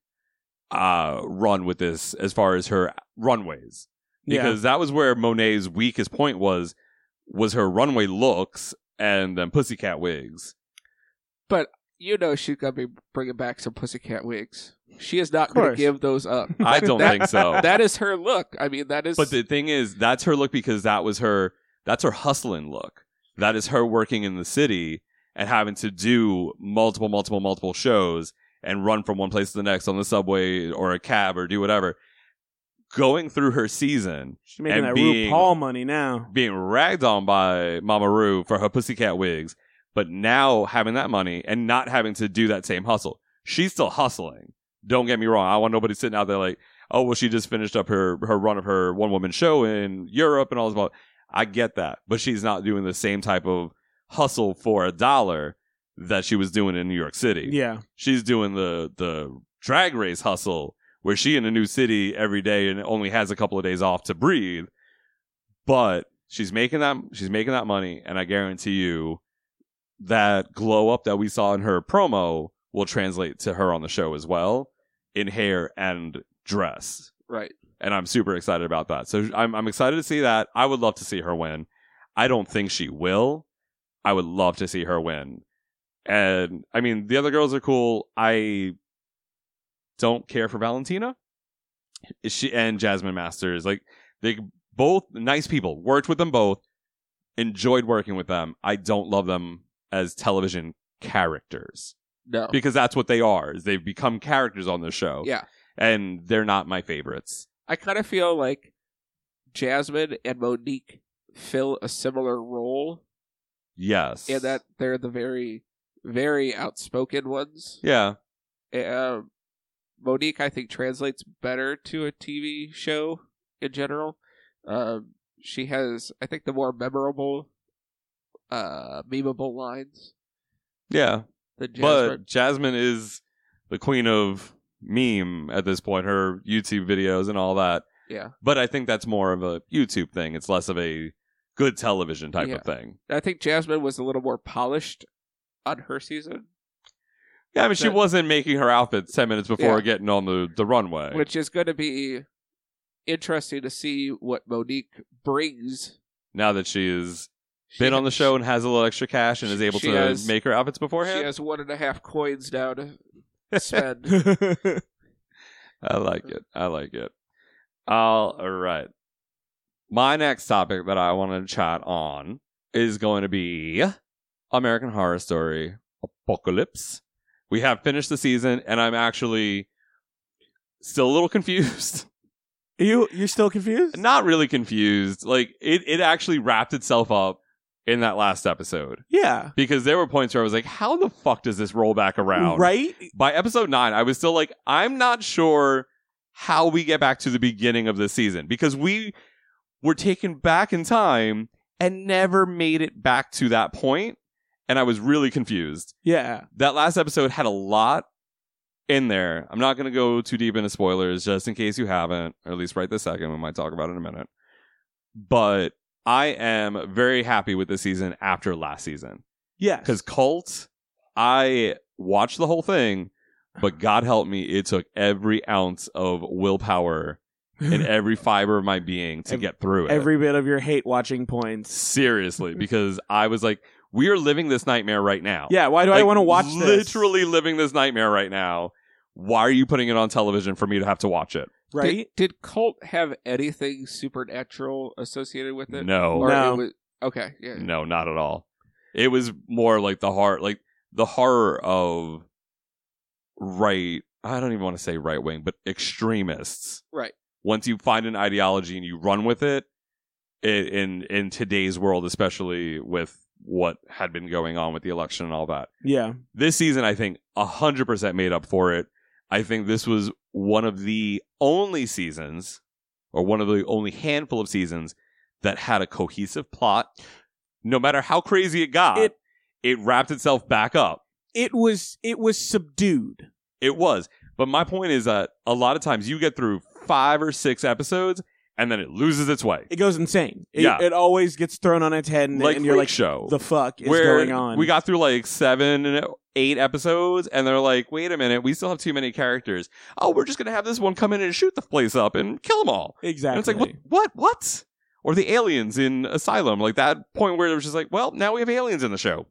run with this as far as her runways. Because that was where Monet's weakest point was her runway looks and then pussycat wigs. But you know she's going to be bringing back some pussycat wigs. She is not going to give those up. I don't think so. That is her look. I mean, that is... But the thing is, that's her look because that's her hustling look. That is her working in the city and having to do multiple shows and run from one place to the next on the subway or a cab or do whatever. Going through her season. She's making that RuPaul money now. Being ragged on by Mama Ru for her pussycat wigs. But now having that money and not having to do that same hustle. She's still hustling. Don't get me wrong. I want nobody sitting out there like, oh, well, she just finished up her run of her one-woman show in Europe and all this. I get that. But she's not doing the same type of hustle for $1 that she was doing in New York City. Yeah. She's doing the drag race hustle where she in a new city every day and only has a couple of days off to breathe. But she's making that money, and I guarantee you that glow up that we saw in her promo will translate to her on the show as well in hair and dress. Right. And I'm super excited about that. So I'm excited to see that. I would love to see her win. I don't think she will. I would love to see her win. And I mean, the other girls are cool. I don't care for Valentina. She and Jasmine Masters. Like, they both nice people. Worked with them both. Enjoyed working with them. I don't love them as television characters. No. Because that's what they are. Is they've become characters on the show. Yeah. And they're not my favorites. I kind of feel like Jasmine and Monique fill a similar role. Yes. And that they're the very, very outspoken ones. Yeah. Monique, I think, translates better to a TV show in general. She has, I think, the more memorable, memeable lines. Yeah. Jasmine. But Jasmine is the queen of meme at this point, her YouTube videos and all that. Yeah. But I think that's more of a YouTube thing. It's less of a good television type of thing. I think Jasmine was a little more polished on her season. Yeah, I mean, she wasn't making her outfits 10 minutes before getting on the runway. Which is going to be interesting to see what Monique brings. Now that she's been on the show and has a little extra cash and is able to make her outfits beforehand. She has 1.5 coins now to spend. I like it. All right. My next topic that I want to chat on is going to be American Horror Story Apocalypse. We have finished the season, and I'm actually still a little confused. You're still confused? Not really confused. Like, it actually wrapped itself up in that last episode. Yeah. Because there were points where I was like, how the fuck does this roll back around? Right? By episode 9, I was still like, I'm not sure how we get back to the beginning of the season. Because we were taken back in time and never made it back to that point. And I was really confused. Yeah. That last episode had a lot in there. I'm not going to go too deep into spoilers, just in case you haven't, or at least right this second. We might talk about it in a minute. But I am very happy with this season after last season. Yeah. Because Cult, I watched the whole thing, but God help me, it took every ounce of willpower in every fiber of my being to get through it. Every bit of your hate watching points. Seriously, because I was like, we are living this nightmare right now. Yeah, why do I want to watch this? Literally living this nightmare right now. Why are you putting it on television for me to have to watch it? Right? Did Cult have anything supernatural associated with it? No. Or No. It was, okay. Yeah. No, not at all. It was more like the horror of I don't even want to say right wing, but extremists. Right. Once you find an ideology and you run with it, in today's world, especially with what had been going on with the election and all that. Yeah. This season, I think 100% made up for it. I think this was one of the only seasons, or one of the only handful of seasons, that had a cohesive plot. No matter how crazy it got, it wrapped itself back up. It was subdued. It was. But my point is that a lot of times you get through 5 or 6 episodes and then it loses its way. It goes insane. Yeah. It always gets thrown on its head, and, like and you're like, Show, the fuck is where going on? We got through like 7, 8 episodes, and they're like, wait a minute, we still have too many characters. Oh, we're just going to have this one come in and shoot the place up and kill them all. Exactly. And it's like, what? Or the aliens in Asylum, like that point where it was just like, well, now we have aliens in the show.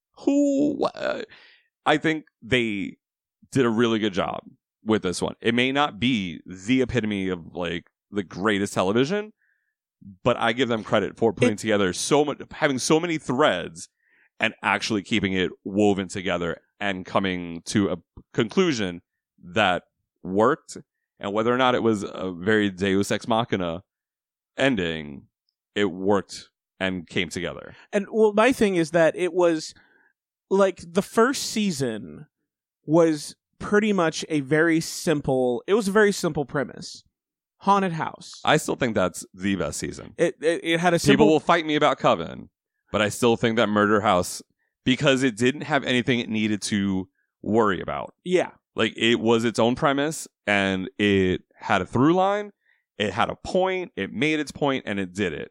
I think they did a really good job with this one. It may not be the epitome of like the greatest television, but I give them credit for putting together so much, having so many threads, and actually keeping it woven together and coming to a conclusion that worked. And whether or not it was a very Deus Ex Machina ending, it worked and came together. And well, my thing is that it was like the first season was pretty much a very simple premise. Haunted house. I still think that's the best season. It had a simple... People will fight me about Coven, but I still think that Murder House, because it didn't have anything it needed to worry about. Yeah. Like, it was its own premise, and it had a through line, it had a point, it made its point, and it did it.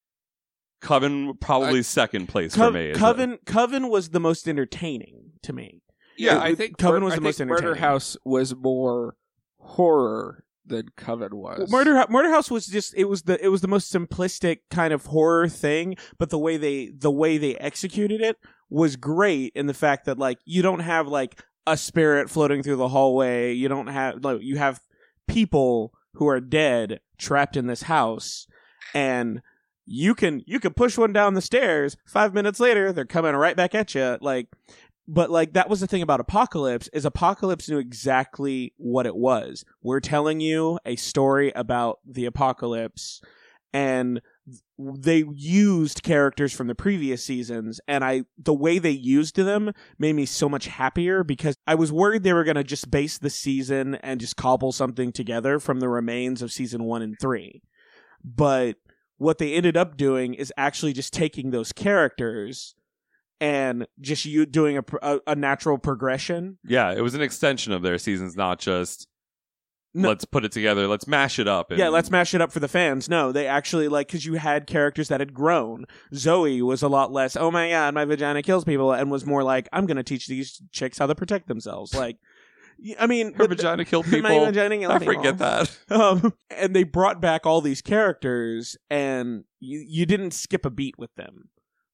Coven probably second place for me. Coven was the most entertaining to me. Yeah, I think Coven was the most entertaining. Murder House was more horror than Coven was. Well, Murder House was just it was the most simplistic kind of horror thing, but the way they executed it was great in the fact that like you don't have like a spirit floating through the hallway. You don't have you have people who are dead trapped in this house, and you can push one down the stairs. 5 minutes later, they're coming right back at you. But that was the thing about Apocalypse, is Apocalypse knew exactly what it was. We're telling you a story about the apocalypse, and they used characters from the previous seasons, and the way they used them made me so much happier, because I was worried they were going to just base the season and just cobble something together from the remains of season 1 and 3. But what they ended up doing is actually just taking those characters and just you doing a natural progression. Yeah, it was an extension of their seasons, not just let's put it together, let's mash it up. Yeah, let's mash it up for the fans. No, they actually, because you had characters that had grown. Zoe was a lot less, oh my god, my vagina kills people, and was more like, I'm going to teach these chicks how to protect themselves. I mean... Her vagina killed people. My vagina killed people. I forget that. And they brought back all these characters, and you didn't skip a beat with them.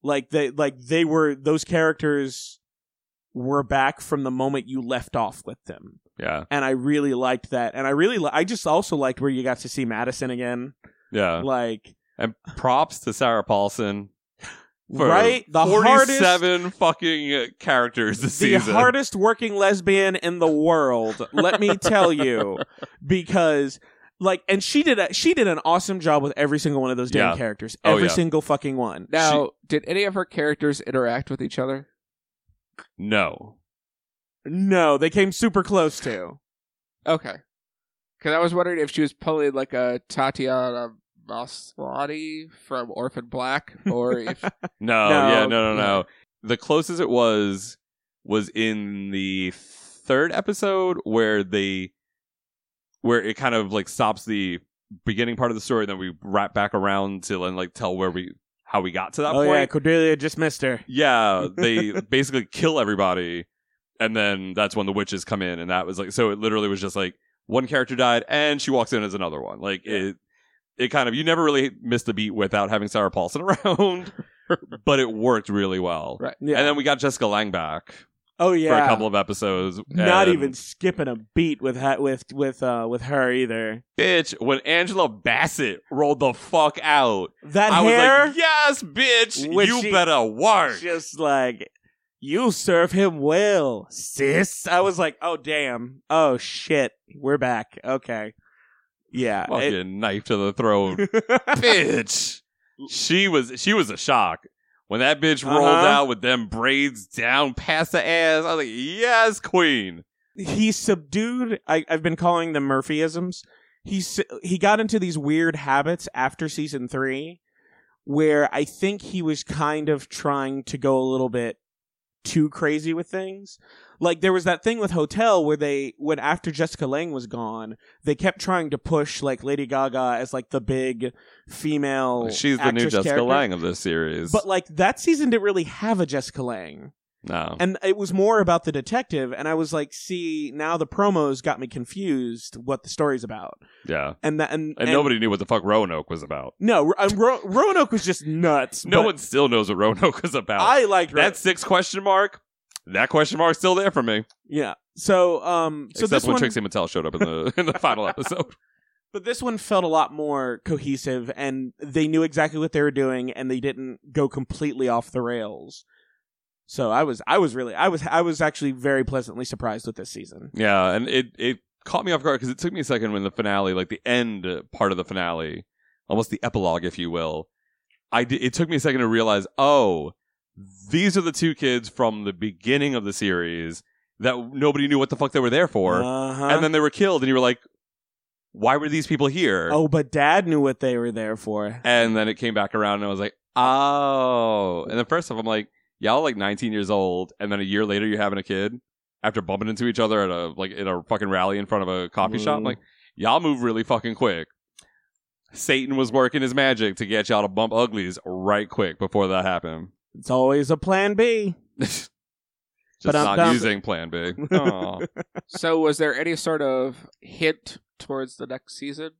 Those characters were back from the moment you left off with them. Yeah. And I really liked that. And I just also liked where you got to see Madison again. Yeah. And props to Sarah Paulson. Right? The 47 fucking characters this season. The hardest working lesbian in the world, let me tell you. Because... and she did an awesome job with every single one of those damn characters. Every single fucking one. Now, did any of her characters interact with each other? No, they came super close to. Okay. Because I was wondering if she was pulling like a Tatiana Maslany from Orphan Black, or if... No. The closest it was in the 3rd episode where it kind of stops the beginning part of the story, then we wrap back around to tell how we got to that point. Oh yeah, Cordelia just missed her. Yeah, they basically kill everybody, and then that's when the witches come in, and that was so it literally was just one character died, and she walks in as another one. Like, it kind of, you never really missed a beat without having Sarah Paulson around, but it worked really well. Right. Yeah. And then we got Jessica Lange back. Oh yeah, for a couple of episodes. Not even skipping a beat with her either. Bitch, when Angela Bassett rolled the fuck out, that I hair, was like, yes, bitch, you better work. Just like, you serve him well, sis. I was like, oh damn, oh shit, we're back. Okay, yeah, fucking knife to the throat, bitch. She was a shock. When that bitch rolled out with them braids down past the ass, I was like, yes, queen. He subdued, I've been calling them Murphyisms. He got into these weird habits after season 3 where I think he was kind of trying to go a little bit too crazy with things. Like, there was that thing with Hotel where when after Jessica Lange was gone, they kept trying to push, like, Lady Gaga as, like, the big female She's the new Jessica character. Lange of this series. But, like, that season didn't really have a Jessica Lange. No. And it was more about the detective, and I was like, see, now the promos got me confused what the story's about. Yeah. And nobody knew what the fuck Roanoke was about. No, Roanoke was just nuts. No one still knows what Roanoke was about. I liked that 6 question mark. That question mark's still there for me. Yeah. So except this when one, Trixie Mattel showed up in the final episode. But this one felt a lot more cohesive, and they knew exactly what they were doing, and they didn't go completely off the rails. So I was actually very pleasantly surprised with this season. Yeah, and it caught me off guard because it took me a second when the finale, like the end part of the finale, almost the epilogue, if you will. It took me a second to realize, oh, these are the 2 kids from the beginning of the series that nobody knew what the fuck they were there for. And then they were killed, and you were like, why were these people here? Oh, but Dad knew what they were there for. And then it came back around, and I was like, oh. And then first off, I'm like, y'all like 19 years old, and then a year later you're having a kid after bumping into each other in a fucking rally in front of a coffee shop. Like, y'all move really fucking quick. Satan was working his magic to get y'all to bump uglies right quick before that happened. It's always a plan B. Just not using plan B. So was there any sort of hint towards the next season?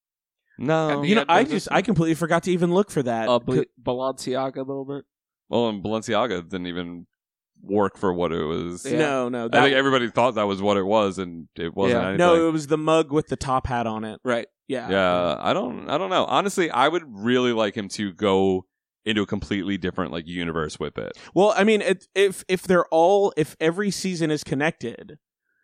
No. I completely forgot to even look for that. Balenciaga moment? Well, and Balenciaga didn't even work for what it was. Yeah. No. I think everybody thought that was what it was, and it wasn't anything. No, it was the mug with the top hat on it. Right. Yeah. Yeah. I don't know. Honestly, I would really like him to go into a completely different like universe with it. Well, I mean, if every season is connected,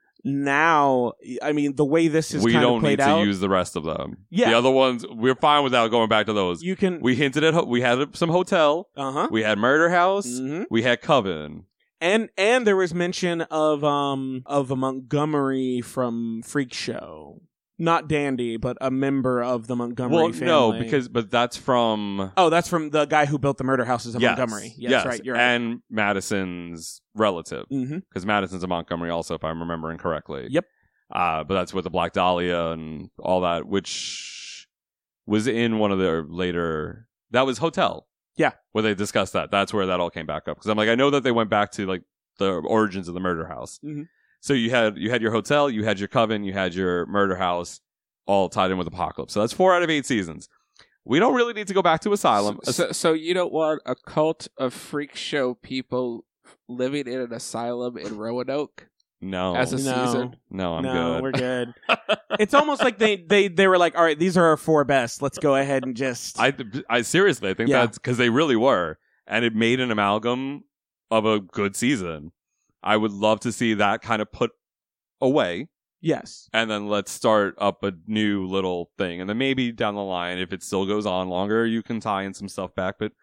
now, I mean, the way this is we kind of don't played need out, to use the rest of them. Yeah. The other ones, we're fine without going back to those. We hinted at, we had some Hotel. We had Murder House. We had Coven. And there was mention of a Montgomery from Freak Show. Not Dandy, but a member of the Montgomery family. No, but that's from... Oh, that's from the guy who built the murder houses in Montgomery. Yes, right, you're right. And Madison's relative. Because Madison's a Montgomery also, if I'm remembering correctly. Yep. But that's with the Black Dahlia and all that, which was in one of their later... That was Hotel. Yeah. Where they discussed that. That's where that all came back up. Because I'm like, I know that they went back to like the origins of the murder house. So you had your Hotel, you had your Coven, you had your Murder House, all tied in with Apocalypse. So that's 4 out of 8 seasons. We don't really need to go back to Asylum. So you don't want a cult of Freak Show people living in an asylum in Roanoke? No. As a season? No, I'm good. We're good. It's almost like they were like, all right, these are our 4 best. Let's go ahead and just... I seriously, I think that's because they really were. And it made an amalgam of a good season. I would love to see that kind of put away. Yes. And then let's start up a new little thing. And then maybe down the line, if it still goes on longer, you can tie in some stuff back. But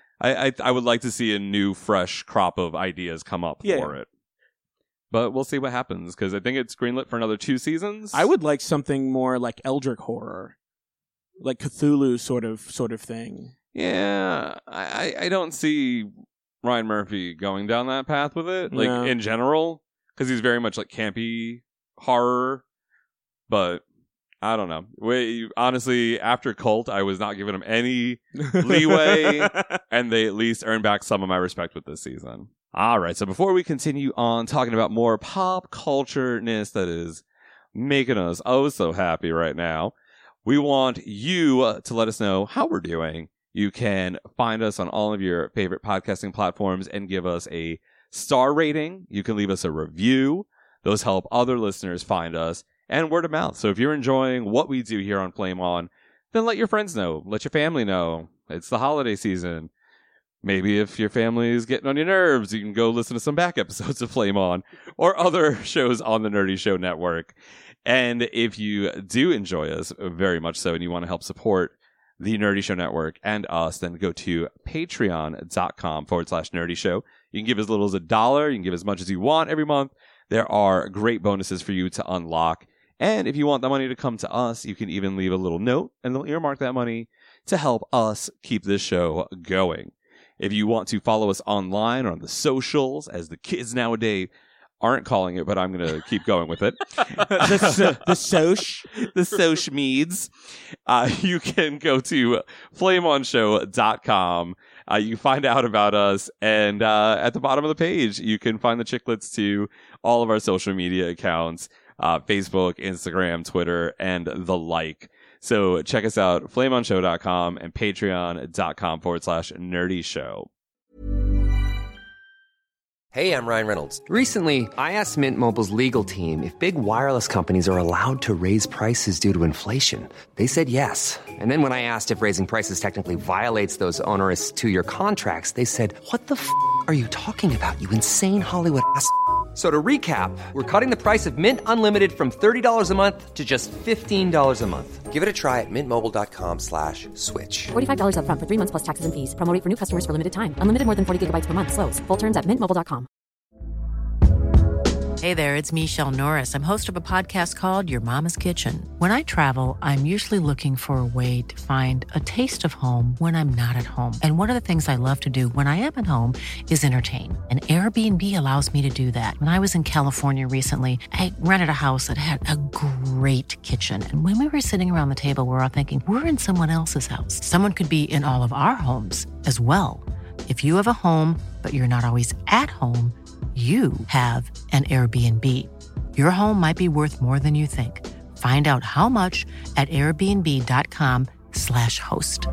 I would like to see a new, fresh crop of ideas come up for it. But we'll see what happens, because I think it's greenlit for another 2 seasons. I would like something more like Eldritch horror. Like Cthulhu sort of thing. Yeah. I don't see Ryan Murphy going down that path with it, like in general, because he's very much like campy horror. But I don't know. Honestly, after Cult, I was not giving him any leeway, and they at least earned back some of my respect with this season. All right, so before we continue on talking about more pop culture-ness that is making us oh so happy right now. We want you to let us know how we're doing. You can find us on all of your favorite podcasting platforms and give us a star rating. You can leave us a review. Those help other listeners find us, and word of mouth. So if you're enjoying what we do here on Flame On, then let your friends know. Let your family know. It's the holiday season. Maybe if your family is getting on your nerves, you can go listen to some back episodes of Flame On or other shows on the Nerdy Show Network. And if you do enjoy us very much so and you want to help support the Nerdy Show Network and us, then go to patreon.com/Nerdy Show. You can give as little as $1. You can give as much as you want every month. There are great bonuses for you to unlock. And if you want the money to come to us, you can even leave a little note and they'll earmark that money to help us keep this show going. If you want to follow us online or on the socials, as the kids nowadays aren't calling it, but I'm going to keep going with it. the soch meds. You can go to flameonshow.com. You can find out about us, and at the bottom of the page, you can find the chiclets to all of our social media accounts, Facebook, Instagram, Twitter, and the like. So check us out, flameonshow.com and patreon.com/nerdy show. Hey, I'm Ryan Reynolds. Recently, I asked Mint Mobile's legal team if big wireless companies are allowed to raise prices due to inflation. They said yes. And then when I asked if raising prices technically violates those onerous 2-year contracts, they said, "What the f*** are you talking about, you insane Hollywood ass?" So to recap, we're cutting the price of Mint Unlimited from $30 a month to just $15 a month. Give it a try at mintmobile.com/switch. $45 up front for 3 months plus taxes and fees. Promo rate for new customers for limited time. Unlimited more than 40 gigabytes per month. Slows full terms at mintmobile.com. Hey there, it's Michelle Norris. I'm host of a podcast called Your Mama's Kitchen. When I travel, I'm usually looking for a way to find a taste of home when I'm not at home. And one of the things I love to do when I am at home is entertain. And Airbnb allows me to do that. When I was in California recently, I rented a house that had a great kitchen. And when we were sitting around the table, we're all thinking, we're in someone else's house. Someone could be in all of our homes as well. If you have a home, but you're not always at home, you have an Airbnb. Your home might be worth more than you think. Find out how much at airbnb.com/host.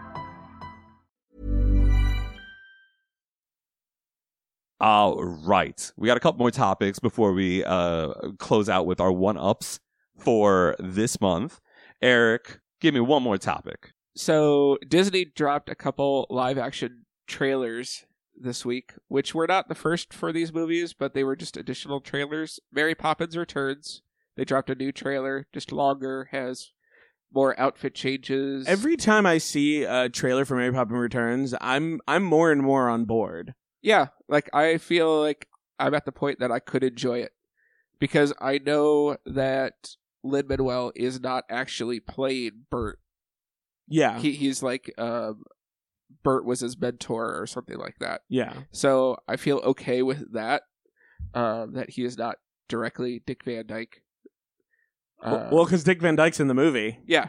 All right. We got a couple more topics before we close out with our one-ups for this month. Eric, give me one more topic. So Disney dropped a couple live-action trailers this week, which were not the first for these movies, but they were just additional trailers. Mary Poppins Returns. They dropped a new trailer, just longer, has more outfit changes. Every time I see a trailer for Mary Poppins Returns, I'm more and more on board. Yeah, like I feel like I'm at the point that I could enjoy it because I know that Lin-Manuel is not actually playing Bert. Yeah, he's like Bert was his mentor or something like that. Yeah. So I feel okay with that. That he is not directly Dick Van Dyke. Well, because Dick Van Dyke's in the movie. Yeah.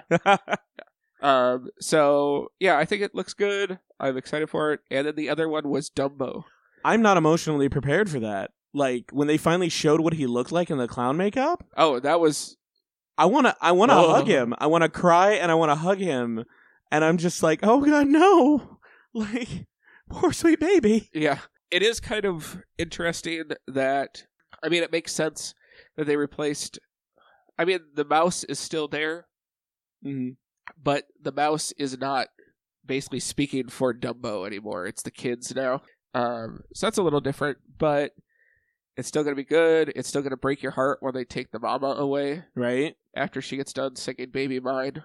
So yeah, I think it looks good. I'm excited for it. And then the other one was Dumbo. I'm not emotionally prepared for that. Like when they finally showed what he looked like in the clown makeup. Oh, that was. I wanna hug him. I wanna cry and I wanna hug him. And I'm just like, oh God, no! Like, poor sweet baby. Yeah, it is kind of interesting that. I mean, it makes sense that they replaced. I mean, the mouse is still there, but the mouse is not basically speaking for Dumbo anymore. It's the kids now. So that's a little different, but it's still going to be good. It's still going to break your heart when they take the mama away. Right? After she gets done singing Baby Mine.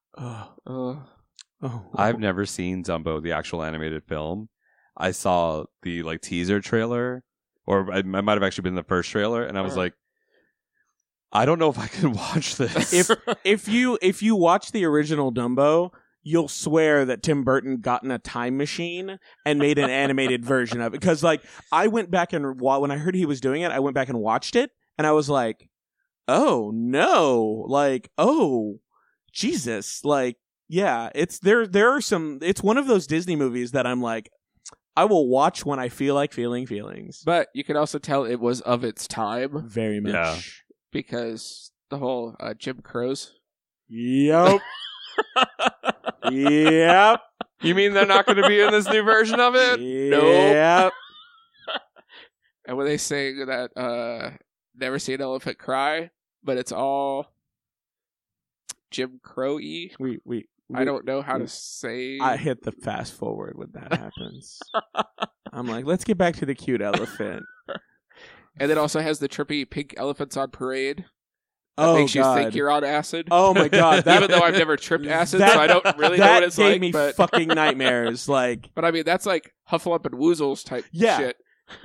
I've never seen Dumbo, the actual animated film. I saw the teaser trailer, or it might have actually been the first trailer, and I was like, I don't know if I can watch this. If you watch the original Dumbo, you'll swear that Tim Burton got in a time machine and made an animated version of it. Because I went back and when I heard he was doing it, I went back and watched it, and I was like, oh no, oh Jesus, yeah, it's there are some. It's one of those Disney movies that I'm like, I will watch when I feel like feeling feelings. But you can also tell it was of its time. Very much. Yeah. Because The whole Jim Crow's. Yep. Yep. You mean they're not going to be in this new version of it? Yep. And when they sing that Never See an Elephant Cry, but it's all Jim Crow-y. I don't know how to say. I hit the fast forward when that happens. I'm like, let's get back to the cute elephant. And it also has the trippy pink elephants on parade. That makes you think you're on acid. Oh my god! Even though I've never tripped acid, so I don't really know what it's like. That gave me fucking nightmares. Like, but I mean, that's like Hufflepuff and Woozles type shit.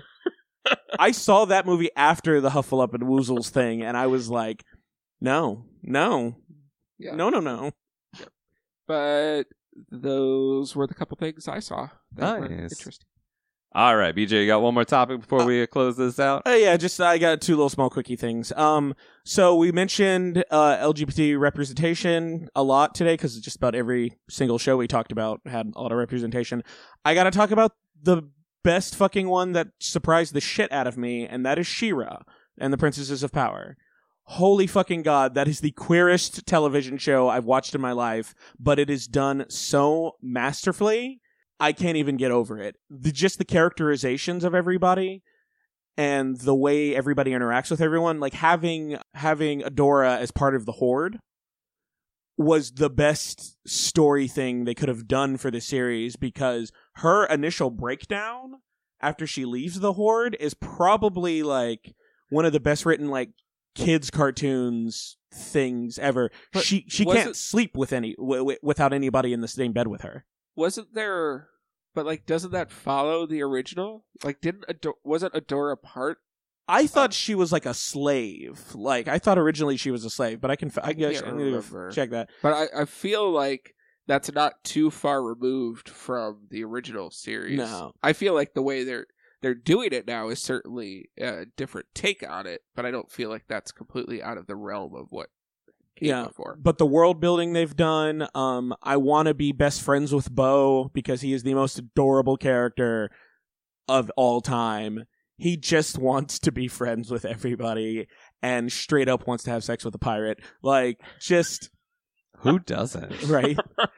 I saw that movie after the Hufflepuff and Woozles thing, and I was like, no. Yeah. No. Yeah. But those were the couple things I saw. That were Nice. interesting. All right, BJ, you got one more topic before we close this out? Yeah, I got two little small quickie things. So we mentioned LGBT representation a lot today because just about every single show we talked about had a lot of representation. I got to talk about the best fucking one that surprised the shit out of me, and that is She-Ra and the Princesses of Power. Holy fucking god, that is the queerest television show I've watched in my life, but it is done so masterfully. I can't even get over it. Just the characterizations of everybody and the way everybody interacts with everyone, like having Adora as part of the Horde was the best story thing they could have done for the series, because her initial breakdown after she leaves the Horde is probably like one of the best written like kids cartoons things ever. But she can't sleep with without anybody in the same bed with her. Wasn't there? But like, doesn't that follow the original? Like, wasn't Adora part? I thought she was like a slave. Like, I thought originally she was a slave, but I guess I need to check that. But I feel like that's not too far removed from the original series. No, I feel like the way they're doing it now is certainly a different take on it, but I don't feel like that's completely out of the realm of what came before. But the world building they've done, I want to be best friends with Bo because he is the most adorable character of all time. He just wants to be friends with everybody and straight up wants to have sex with a pirate. Like, just... Who doesn't? Right.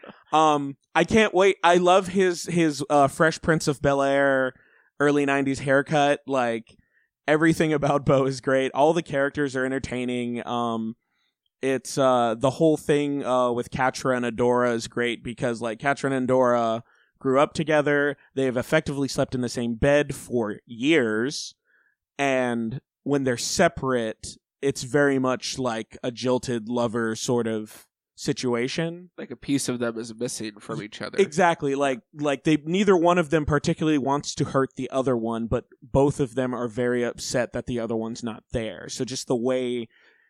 I can't wait. I love his Fresh Prince of Bel-Air early 90s haircut. Like, everything about Bo is great. All the characters are entertaining. It's the whole thing with Catra and Adora is great because like Catra and Adora grew up together. They've effectively slept in the same bed for years, and when they're separate, it's very much like a jilted lover sort of situation. Like a piece of them is missing from each other. Exactly. Like they neither one of them particularly wants to hurt the other one, but both of them are very upset that the other one's not there. So just the way,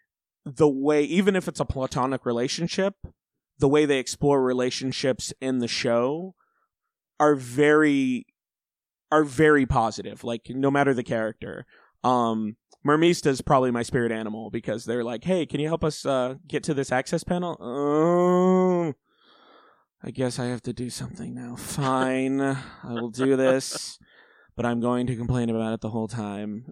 even if it's a platonic relationship, the way they explore relationships in the show are very positive. Like, no matter the character. Mermista is probably my spirit animal because they're like, hey, can you help us get to this access panel? Oh, I guess I have to do something now. Fine, I will do this, but I'm going to complain about it the whole time.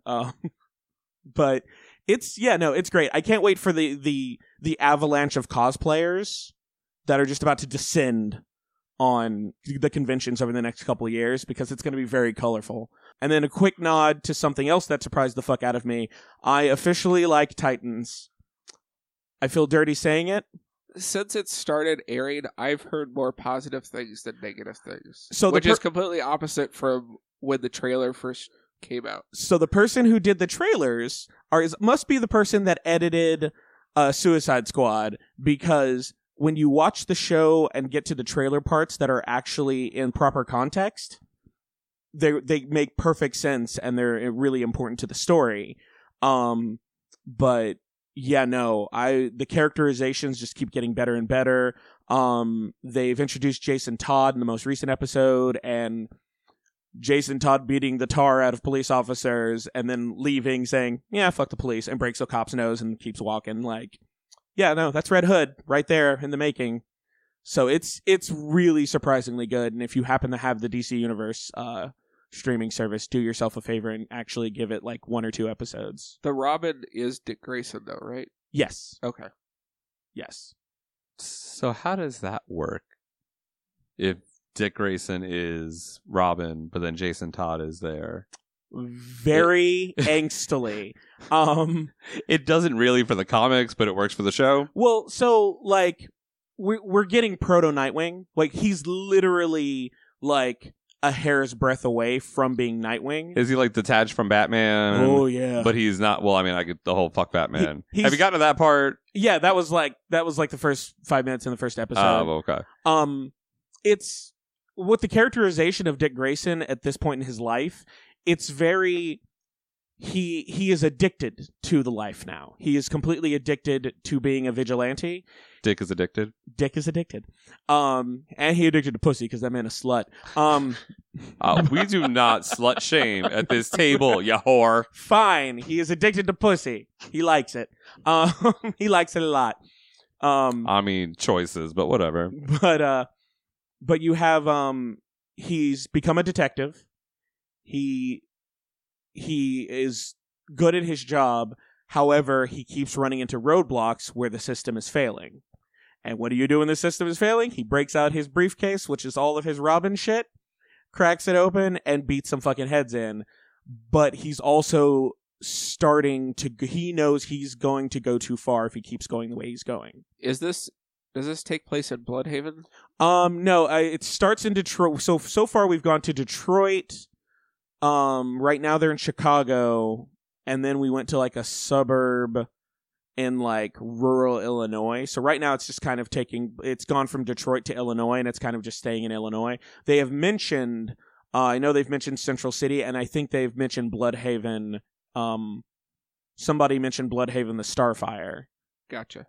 But it's great. I can't wait for the avalanche of cosplayers that are just about to descend on the conventions over the next couple of years because it's going to be very colorful. And then a quick nod to something else that surprised the fuck out of me. I officially like Titans. I feel dirty saying it. Since it started airing, I've heard more positive things than negative things. So which is completely opposite from when the trailer first came out. So the person who did the trailers must be the person that edited Suicide Squad, because when you watch the show and get to the trailer parts that are actually in proper context, they make perfect sense and they're really important to the story. But yeah, no, the characterizations just keep getting better and better. They've introduced Jason Todd in the most recent episode, and Jason Todd beating the tar out of police officers and then leaving saying, yeah, fuck the police, and breaks a cop's nose and keeps walking. Like, yeah, no, that's Red Hood right there in the making. So it's really surprisingly good. And if you happen to have the DC Universe streaming service, do yourself a favor and actually give it like 1 or 2 episodes. The Robin is Dick Grayson, though, right? Yes. Okay. Yes. So how does that work? If Dick Grayson is Robin, but then Jason Todd is there. Very angstily. It doesn't really for the comics, but it works for the show. Well, so like we're getting proto Nightwing. Like he's literally like a hair's breadth away from being Nightwing. Is he like detached from Batman? Oh yeah. But he's not. Well, I mean, I get the whole fuck Batman. He's- Have you gotten to that part? Yeah, that was like the first 5 minutes in the first episode. Oh, okay. It's with the characterization of Dick Grayson at this point in his life, it's very he is addicted to the life now. He is completely addicted to being a vigilante. Dick is addicted. Dick is addicted. And he addicted to pussy because that man a slut. We do not slut shame at this table, ya whore. Fine. He is addicted to pussy. He likes it. He likes it a lot. I mean, choices, but whatever. But you have he's become a detective. He is good at his job. However, he keeps running into roadblocks where the system is failing. And what do you do when the system is failing? He breaks out his briefcase, which is all of his Robin shit, cracks it open, and beats some fucking heads in. But he's also starting to... He knows he's going to go too far if he keeps going the way he's going. Does this take place in Bloodhaven? No, it starts in Detroit. So far we've gone to Detroit. Right now they're in Chicago, and then we went to like a suburb in like rural Illinois. So right now it's just kind of it's gone from Detroit to Illinois, and it's kind of just staying in Illinois. They have mentioned, I know they've mentioned Central City, and I think they've mentioned Bloodhaven. Somebody mentioned Bloodhaven, the Starfire. Gotcha.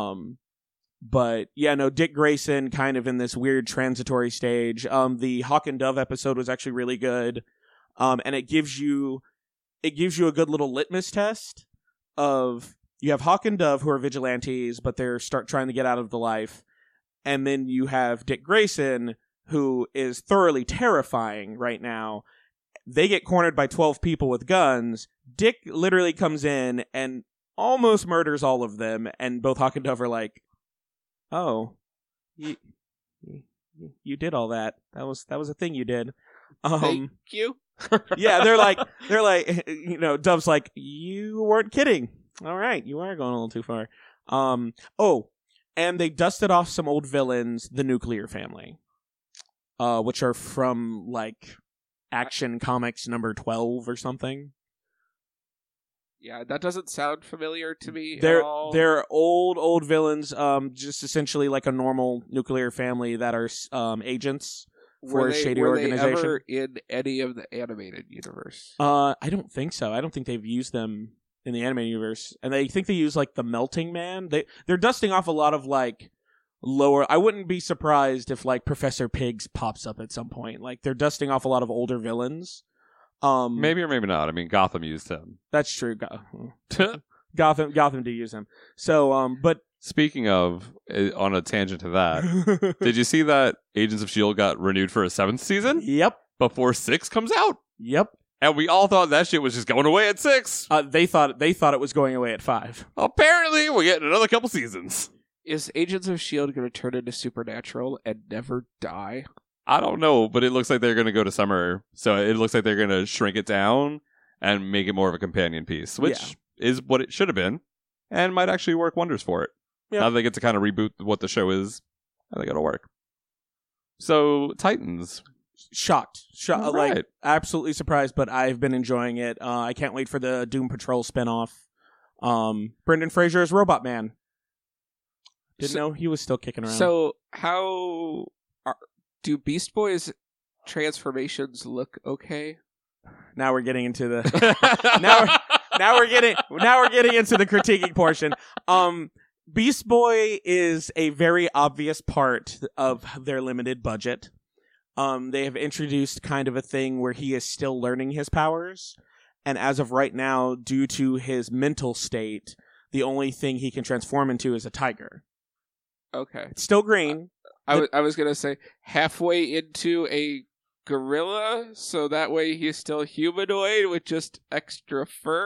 But yeah, no, Dick Grayson kind of in this weird transitory stage. The Hawk and Dove episode was actually really good. And it gives you a good little litmus test of you have Hawk and Dove who are vigilantes, but they're trying to get out of the life. And then you have Dick Grayson, who is thoroughly terrifying right now. They get cornered by 12 people with guns. Dick literally comes in and almost murders all of them. And both Hawk and Dove are like, "Oh, you did all that. That was a thing you did." Thank you. Yeah, they're like, Dove's like, "You weren't kidding. All right, you are going a little too far." And they dusted off some old villains, the Nuclear Family, which are from like Action Comics number 12 or something. Yeah, that doesn't sound familiar to me They're at all. They're old villains, just essentially like a normal nuclear family that are agents for a shady organization. Were they ever in any of the animated universe? I don't think so. I don't think they've used them in the animated universe. And they think they use like the Melting Man. They're dusting off a lot of like lower... I wouldn't be surprised if like Professor Pigs pops up at some point. Like they're dusting off a lot of older villains. Maybe or maybe not. I mean, Gotham used him. That's true. Gotham do use him. So, but speaking of, on a tangent to that, did you see that Agents of S.H.I.E.L.D. got renewed for a 7th season? Yep. Before 6 comes out? Yep. And we all thought that shit was just going away at 6. They thought it was going away at 5. Apparently, we're getting another couple seasons. Is Agents of S.H.I.E.L.D. going to turn into Supernatural and never die? I don't know, but it looks like they're going to go to summer. So it looks like they're going to shrink it down and make it more of a companion piece, which is what it should have been and might actually work wonders for it. Yep. Now that they get to kind of reboot what the show is, I think it'll work. So, Titans. Shocked. Right. Like, absolutely surprised, but I've been enjoying it. I can't wait for the Doom Patrol spinoff. Brendan Fraser is Robot Man. Didn't know he was still kicking around. So, how... do Beast Boy's transformations look okay? Now we're getting into the now we're getting into the critiquing portion. Beast Boy is a very obvious part of their limited budget. They have introduced kind of a thing where he is still learning his powers, and as of right now, due to his mental state, the only thing he can transform into is a tiger. Okay. It's still green. I was going to say halfway into a gorilla, so that way he's still humanoid with just extra fur.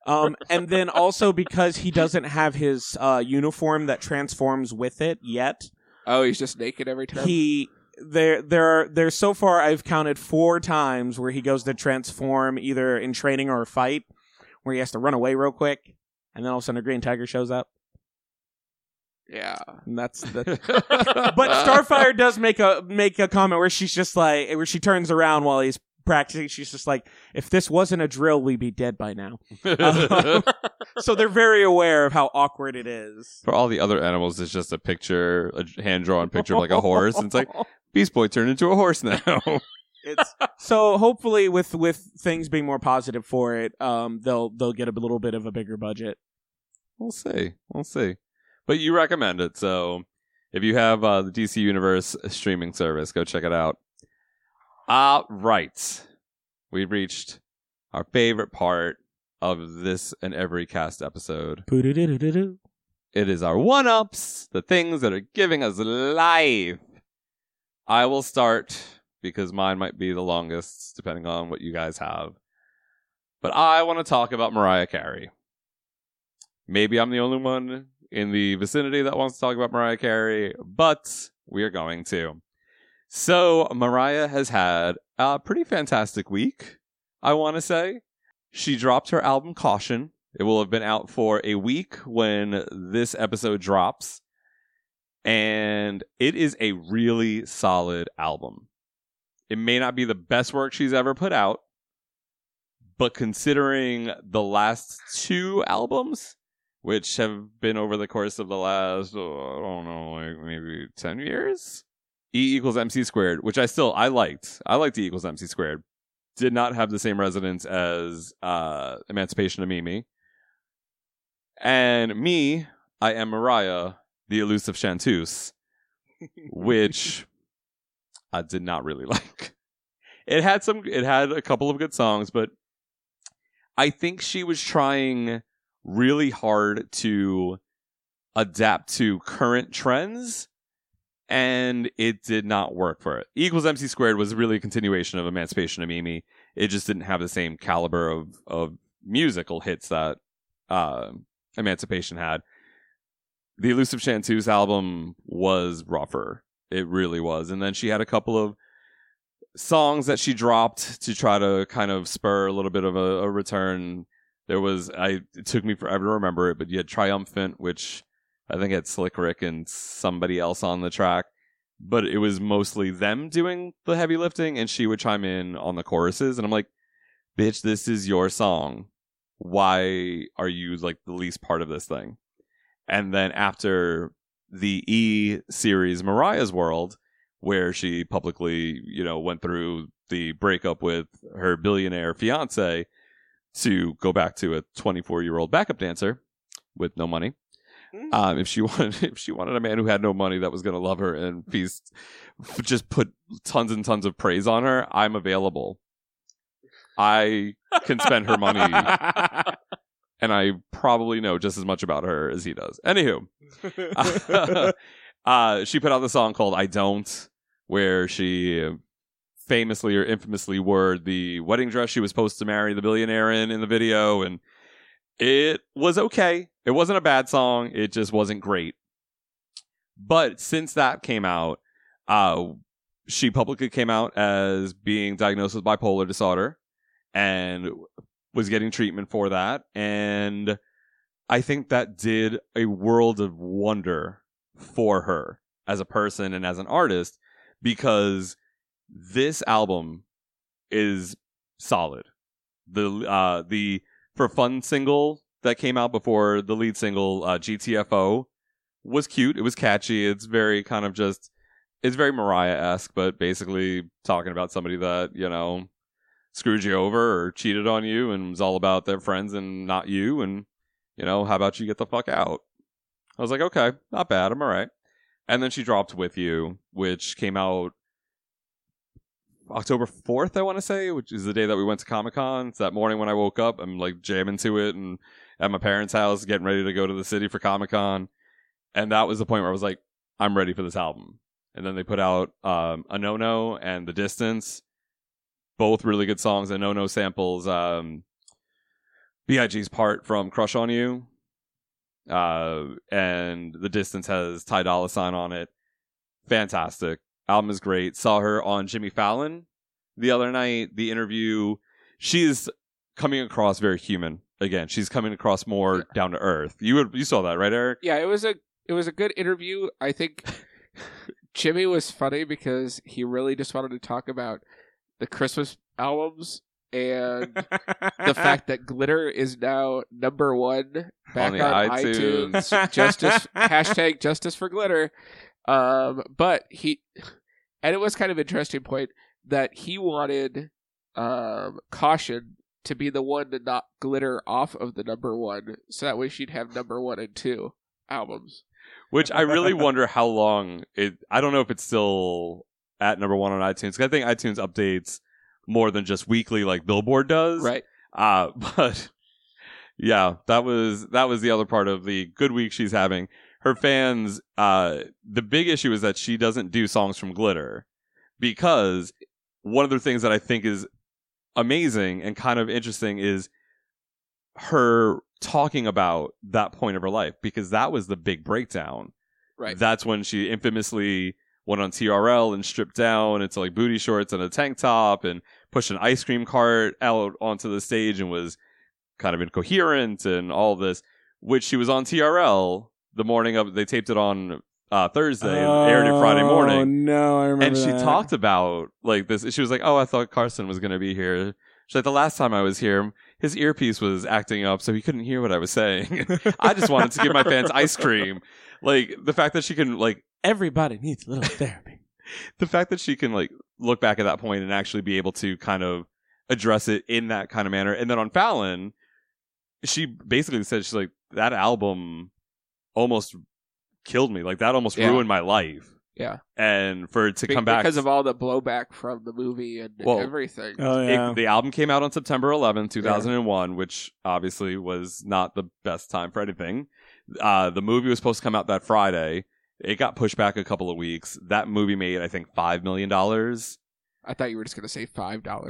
And then also because he doesn't have his uniform that transforms with it yet. Oh, he's just naked every time? There's so far I've counted 4 times where he goes to transform either in training or a fight, where he has to run away real quick, and then all of a sudden a green tiger shows up. Yeah. And that's the But Starfire does make a comment where she's just like, where she turns around while he's practicing. She's just like, if this wasn't a drill, we'd be dead by now. So they're very aware of how awkward it is. For all the other animals, it's just a hand-drawn picture of like a horse. And it's like, Beast Boy turned into a horse now. So hopefully with things being more positive for it, they'll get a little bit of a bigger budget. We'll see. But you recommend it, so if you have the DC Universe streaming service, go check it out. Right. We've reached our favorite part of this and every cast episode. It is our one-ups, the things that are giving us life. I will start, because mine might be the longest, depending on what you guys have. But I want to talk about Mariah Carey. Maybe I'm the only one in the vicinity that wants to talk about Mariah Carey, but we're going to. So, Mariah has had a pretty fantastic week, I want to say. She dropped her album Caution. It will have been out for a week when this episode drops. And it is a really solid album. It may not be the best work she's ever put out, but considering the last 2 albums, which have been over the course of the last, I don't know, like maybe 10 years? E = MC squared, which I liked. I liked E = MC squared. Did not have the same resonance as Emancipation of Mimi. And me, I am Mariah, the elusive chanteuse, which I did not really like. It had a couple of good songs, but I think she was trying really hard to adapt to current trends, and it did not work for it. E = MC squared was really a continuation of Emancipation of Mimi. It just didn't have the same caliber of musical hits that Emancipation had. The Elusive Chanteuse album was rougher. It really was. And then she had a couple of songs that she dropped to try to kind of spur a little bit of a return. It took me forever to remember it, but you had Triumphant, which I think had Slick Rick and somebody else on the track. But it was mostly them doing the heavy lifting, and she would chime in on the choruses. And I'm like, bitch, this is your song. Why are you like the least part of this thing? And then after the E series Mariah's World, where she publicly, went through the breakup with her billionaire fiance to go back to a 24-year-old backup dancer with no money. If she wanted a man who had no money that was going to love her and just put tons and tons of praise on her, I'm available. I can spend her money, and I probably know just as much about her as he does. Anywho, she put out the song called I Don't, where she famously or infamously wore the wedding dress she was supposed to marry the billionaire in the video, and it was okay. It wasn't a bad song. It just wasn't great. But since that came out, she publicly came out as being diagnosed with bipolar disorder and was getting treatment for that. And I think that did a world of wonder for her as a person and as an artist, because this album is solid. The For Fun single that came out before the lead single, GTFO, was cute. It was catchy. It's very kind of just, it's very Mariah-esque, but basically talking about somebody that, screwed you over or cheated on you and was all about their friends and not you. And, how about you get the fuck out? I was like, okay, not bad. I'm all right. And then she dropped With You, which came out October 4th, I want to say, which is the day that we went to Comic-Con. It's that morning when I woke up. I'm like jamming to it and at my parents' house, getting ready to go to the city for Comic-Con. And that was the point where I was like, I'm ready for this album. And then they put out A No-No and The Distance. Both really good songs. A No-No samples B.I.G.'s part from Crush on You. And The Distance has Ty Dolla $ign on it. Fantastic. Album is great. Saw her on Jimmy Fallon the other night. The interview, she's coming across very human. Again, she's coming across more down to earth. You saw that, right, Eric? Yeah, it was a good interview. I think Jimmy was funny because he really just wanted to talk about the Christmas albums and the fact that Glitter is now #1 back on iTunes. Justice for Glitter. But it was kind of an interesting point that he wanted Caution to be the one to knock Glitter off of the #1, so that way she'd have #1 and 2 albums. Which I really wonder how long I don't know if it's still at #1 on iTunes. 'Cause I think iTunes updates more than just weekly like Billboard does. Right. But yeah, that was the other part of the good week she's having. Her fans, the big issue is that she doesn't do songs from Glitter, because one of the things that I think is amazing and kind of interesting is her talking about that point of her life, because that was the big breakdown. Right. That's when she infamously went on TRL and stripped down into like booty shorts and a tank top and pushed an ice cream cart out onto the stage and was kind of incoherent and all this, which she was on TRL the morning of, they taped it on Thursday and aired it Friday morning. Oh no, I remember And she that. talked about like this. She was like, "Oh, I thought Carson was going to be here." She's like, "The last time I was here, his earpiece was acting up, so he couldn't hear what I was saying. I just wanted to give my fans ice cream." Like the fact that she can like everybody needs a little therapy. The fact that she can like look back at that point and actually be able to kind of address it in that kind of manner. And then on Fallon, she basically said, she's like, that album almost killed me. Like that almost ruined my life. Yeah. And for it to come back because of all the blowback from the movie and everything. Oh, yeah. The album came out on September 11th, 2001, which obviously was not the best time for anything. The movie was supposed to come out that Friday. It got pushed back a couple of weeks. That movie made, I think, $5 million. I thought you were just going to say $5.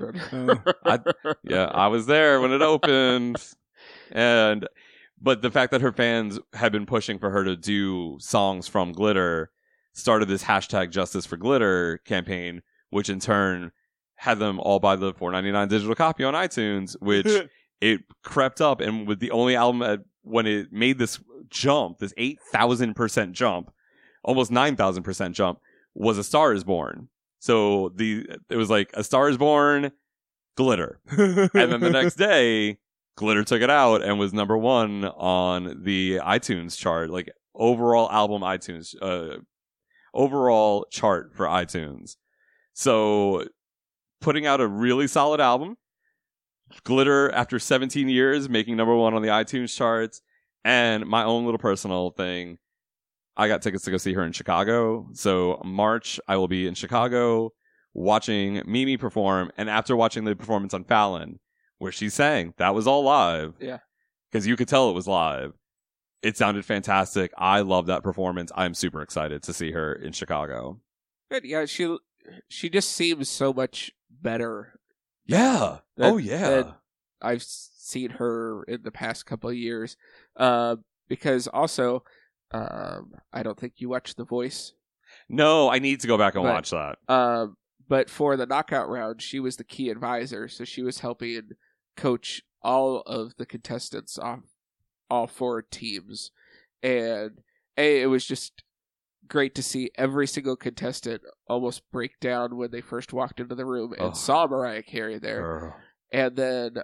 I was there when it opened. But the fact that her fans had been pushing for her to do songs from Glitter started this hashtag Justice for Glitter campaign, which in turn had them all buy the $4.99 digital copy on iTunes, which it crept up. And with the only album when it made this jump, this 8,000% jump, almost 9,000% jump, was A Star Is Born. So it was like A Star Is Born, Glitter. And then the next day, Glitter took it out and was #1 on the iTunes chart, like overall album iTunes, overall chart for iTunes. So putting out a really solid album. Glitter, after 17 years, making #1 on the iTunes charts. And my own little personal thing, I got tickets to go see her in Chicago. So March, I will be in Chicago watching Mimi perform. And after watching the performance on Fallon, where she sang, that was all live. Yeah. Because you could tell it was live. It sounded fantastic. I love that performance. I'm super excited to see her in Chicago. Good. Yeah, she just seems so much better. Yeah. Than I've seen her in the past couple of years. Because also, I don't think you watched The Voice. No, I need to go back and watch that. But for the knockout round, she was the key advisor, so she was helping coach all of the contestants on all 4 teams. And it was just great to see every single contestant almost break down when they first walked into the room and saw Mariah Carey there. And then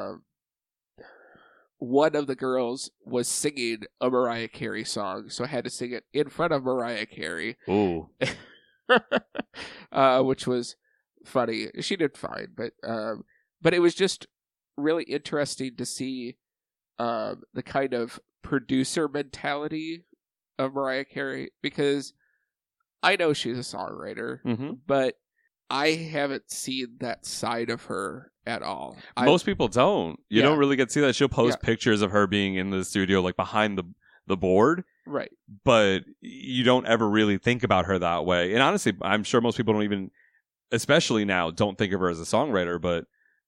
one of the girls was singing a Mariah Carey song, so I had to sing it in front of Mariah Carey. Ooh. Which was funny. She did fine, but it was just really interesting to see the kind of producer mentality of Mariah Carey, because I know she's a songwriter, but I haven't seen that side of her at all. Most people don't. You don't really get to see that. She'll post pictures of her being in the studio, like behind the board. Right. But you don't ever really think about her that way. And honestly, I'm sure most people don't even, especially now, don't think of her as a songwriter. But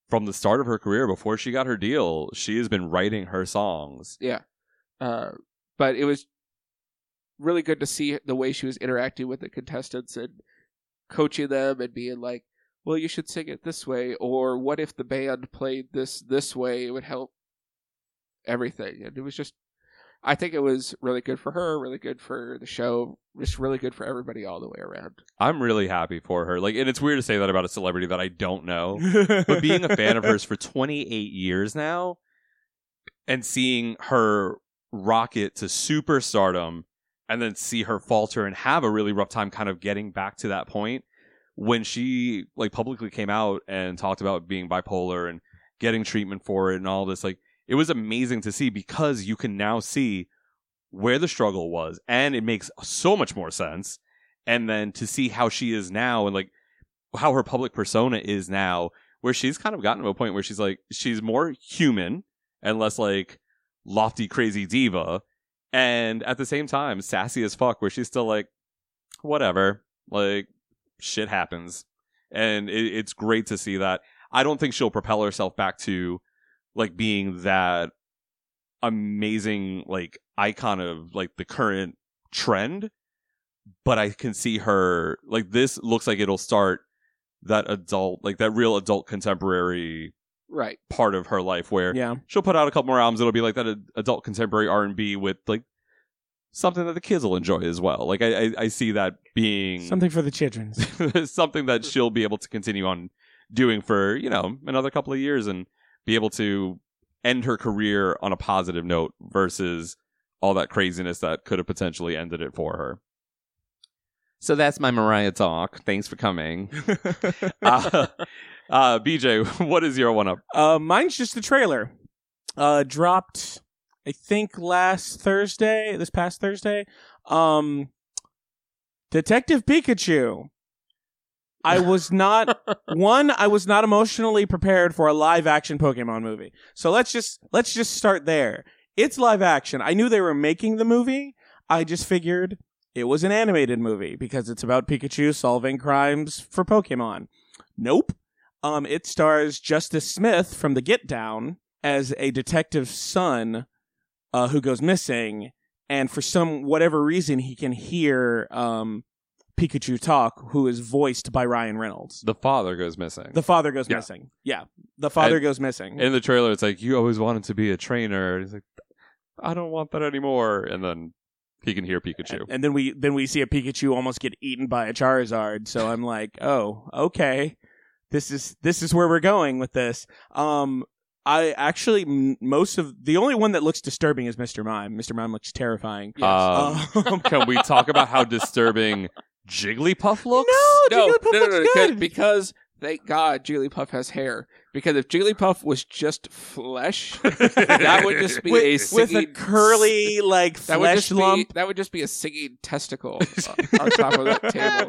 from the start of her career, before she got her deal, she has been writing her songs. Yeah. But it was really good to see the way she was interacting with the contestants and coaching them and being like, well, you should sing it this way, or what if the band played this way? It would help everything. And it was just, I think it was really good for her, really good for the show, just really good for everybody all the way around. I'm really happy for her. Like, and it's weird to say that about a celebrity that I don't know, but being a fan of hers for 28 years now and seeing her rocket to superstardom and then see her falter and have a really rough time kind of getting back to that point when she like publicly came out and talked about being bipolar and getting treatment for it and all this, like, it was amazing to see because you can now see where the struggle was and it makes so much more sense. And then to see how she is now and like how her public persona is now, where she's kind of gotten to a point where she's like, she's more human and less like lofty, crazy diva. And at the same time, sassy as fuck, where she's still like, whatever, like shit happens. And it's great to see that. I don't think she'll propel herself back to like being that amazing like icon of like the current trend, but I can see her like, this looks like it'll start that adult, like that real adult contemporary right part of her life where she'll put out a couple more albums. It'll be like that adult contemporary R&B with like something that the kids will enjoy as well. Like I see that being something for the children, something that she'll be able to continue on doing for, you know, another couple of years and be able to end her career on a positive note versus all that craziness that could have potentially ended it for her. So that's my Mariah talk. Thanks for coming. BJ, what is your one-up? Mine's just the trailer. Dropped, I think, this past Thursday. Detective Pikachu. I was not emotionally prepared for a live action Pokemon movie. So let's just start there. It's live action. I knew they were making the movie. I just figured it was an animated movie because it's about Pikachu solving crimes for Pokemon. Nope. It stars Justice Smith from The Get Down as a detective's son who goes missing, and for whatever reason he can hear Pikachu talk, who is voiced by Ryan Reynolds. The father goes missing. Missing. Yeah. The father goes missing. In the trailer, it's like, you always wanted to be a trainer. And he's like, I don't want that anymore. And then he can hear Pikachu. And then we see a Pikachu almost get eaten by a Charizard. So I'm like, oh, okay. This is where we're going with this. I actually, the only one that looks disturbing is Mr. Mime. Mr. Mime looks terrifying. Yes. Can we talk about how disturbing Jigglypuff looks? No, Jigglypuff looks good. Because thank God Jigglypuff has hair. Because if Jigglypuff was just flesh, that would just be a singing... With a curly, like, flesh lump. That would just be a singing testicle on top of that table.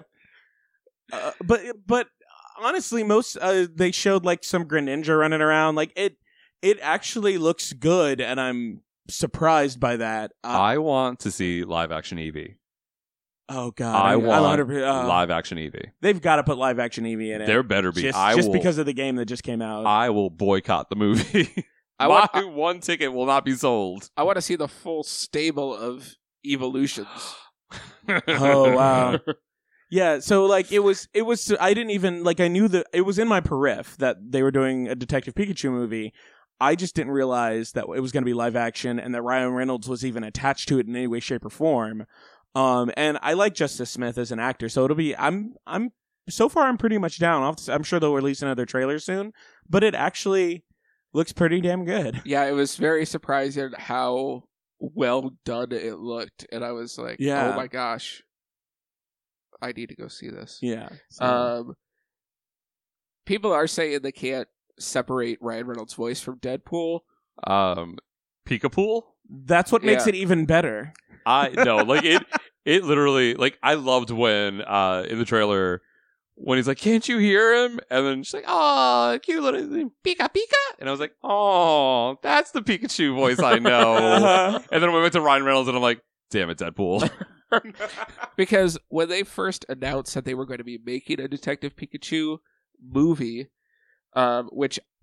But honestly, most they showed like some Greninja running around. Like it actually looks good, and I'm surprised by that. I want to see live action Eevee. Oh God, I want live action Eevee. They've got to put live action Eevee in it. There better be. Just because of the game that just came out. I will boycott the movie. One ticket will not be sold. I want to see the full stable of evolutions. Oh wow. Yeah, so like it was I didn't even like I knew that it was in my periph that they were doing a Detective Pikachu movie. I just didn't realize that it was going to be live action and that Ryan Reynolds was even attached to it in any way, shape, or form. And I like Justice Smith as an actor, so it'll be I'm so far I'm pretty much down. I'm sure they'll release another trailer soon, but it actually looks pretty damn good. Yeah, it was very surprising how well done it looked, and I was like, oh my gosh. I need to go see this. Yeah. So. People are saying they can't separate Ryan Reynolds' voice from Deadpool. Pikapool? That's what makes it even better. It literally, like, I loved when in the trailer when he's like, "Can't you hear him?" And then she's like, "Oh, cute little Pika Pika," and I was like, "Oh, that's the Pikachu voice I know." And then we went to Ryan Reynolds, and I'm like, "Damn it, Deadpool." Because when they first announced that they were going to be making a Detective Pikachu movie, which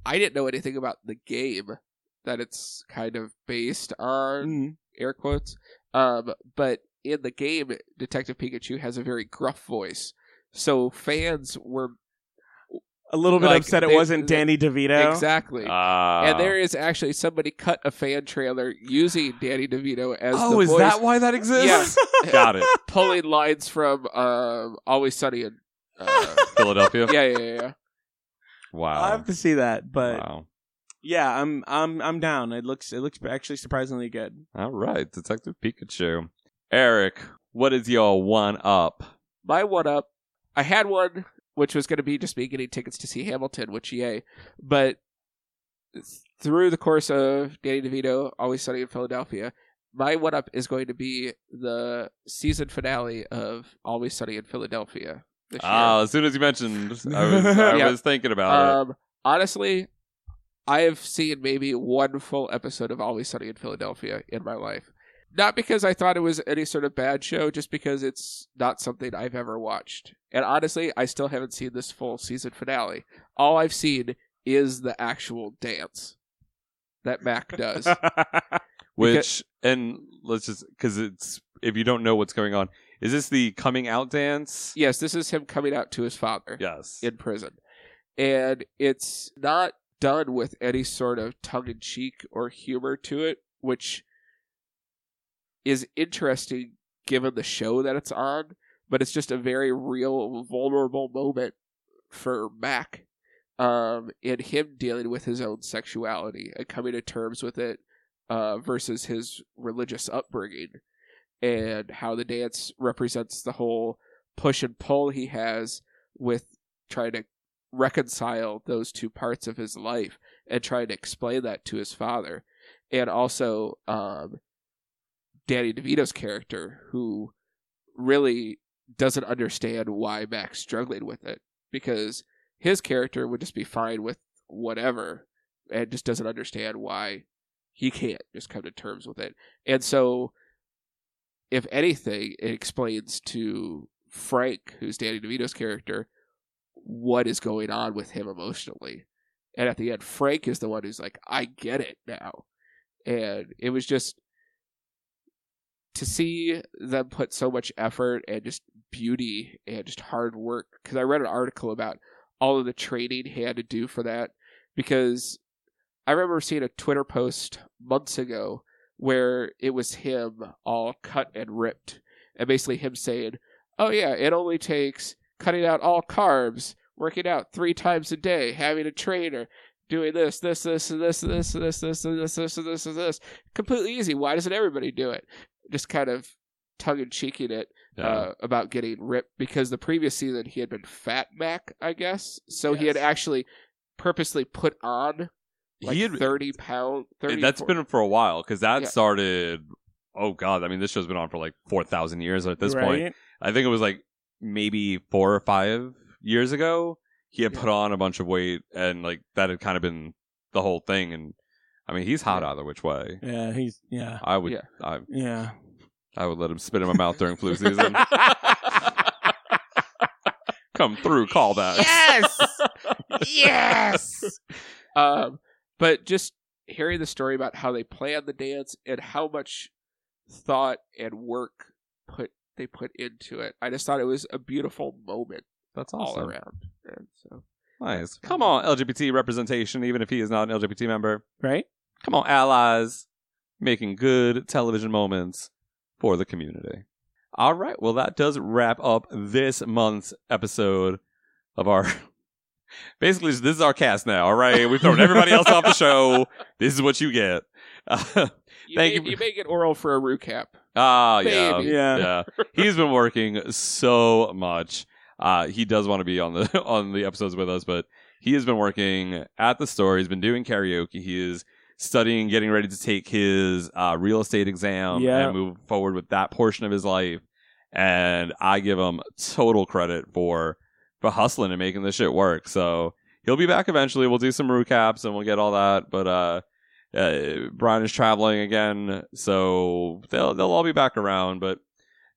I didn't know anything about the game that it's kind of based on, air quotes. But in the game, Detective Pikachu has a very gruff voice. So fans were a little bit upset it wasn't Danny DeVito. Exactly. And there is actually somebody cut a fan trailer using Danny DeVito as the voice. Oh, is that why that exists? Yeah. Got it. Pulling lines from Always Sunny in Philadelphia. Yeah. Wow. I have to see that, but wow. Yeah, I'm down. It looks actually surprisingly good. All right, Detective Pikachu. Eric, what is your one-up? My one-up, I had one, which was going to be just me getting tickets to see Hamilton, which yay. But through the course of Danny DeVito, Always Sunny in Philadelphia, my one-up is going to be the season finale of Always Sunny in Philadelphia this year. As soon as you mentioned, I was thinking about it. Honestly, I have seen maybe one full episode of Always Sunny in Philadelphia in my life. Not because I thought it was any sort of bad show, just because it's not something I've ever watched. And honestly, I still haven't seen this full season finale. All I've seen is the actual dance that Mac does. And let's just, because it's, if you don't know what's going on, is this the coming out dance? Yes, this is him coming out to his father. Yes. In prison. And it's not done with any sort of tongue-in-cheek or humor to it, which is interesting given the show that it's on, but it's just a very real, vulnerable moment for Mac, in him dealing with his own sexuality and coming to terms with it, versus his religious upbringing, and how the dance represents the whole push and pull he has with trying to reconcile those two parts of his life and trying to explain that to his father. And also, Danny DeVito's character, who really doesn't understand why Mac's struggling with it, because his character would just be fine with whatever and just doesn't understand why he can't just come to terms with it. And so, if anything, it explains to Frank, who's Danny DeVito's character, what is going on with him emotionally. And at the end, Frank is the one who's like, I get it now. And it was just to see them put so much effort and just beauty and just hard work. Because I read an article about all of the training he had to do for that. Because I remember seeing a Twitter post months ago where it was him all cut and ripped. And basically him saying, oh yeah, it only takes cutting out all carbs, working out 3 times a day, having a trainer, doing this, completely easy. Why doesn't everybody do it? Just kind of tongue-in-cheeking it about getting ripped, because the previous season he had been Fat Mac, I guess. So he had actually purposely put on like 30 pounds. That's been for a while, because that started, oh god, I mean, this show's been on for like 4,000 years at this point. I think it was like maybe 4 or 5 years ago, he had put on a bunch of weight, and like that had kind of been the whole thing. And I mean, he's hot either which way. Yeah, I would let him spit in my mouth during flu season. Come through, call that. Yes. But just hearing the story about how they planned the dance and how much thought and work they put into it, I just thought it was a beautiful moment. That's awesome. All around. And so nice. Come on, LGBT representation, even if he is not an LGBT member. Right? Come on, allies. Making good television moments for the community. All right. Well, that does wrap up this month's episode of our... Basically, this is our cast now, all right? We've thrown everybody else off the show. This is what you get. You may get Oral for a recap. Yeah. He's been working so much. He does want to be on the episodes with us, but he has been working at the store. He's been doing karaoke. He is studying, getting ready to take his real estate exam and move forward with that portion of his life. And I give him total credit for hustling and making this shit work. So he'll be back eventually. We'll do some recaps and we'll get all that. But Brian is traveling again, so they'll all be back around. But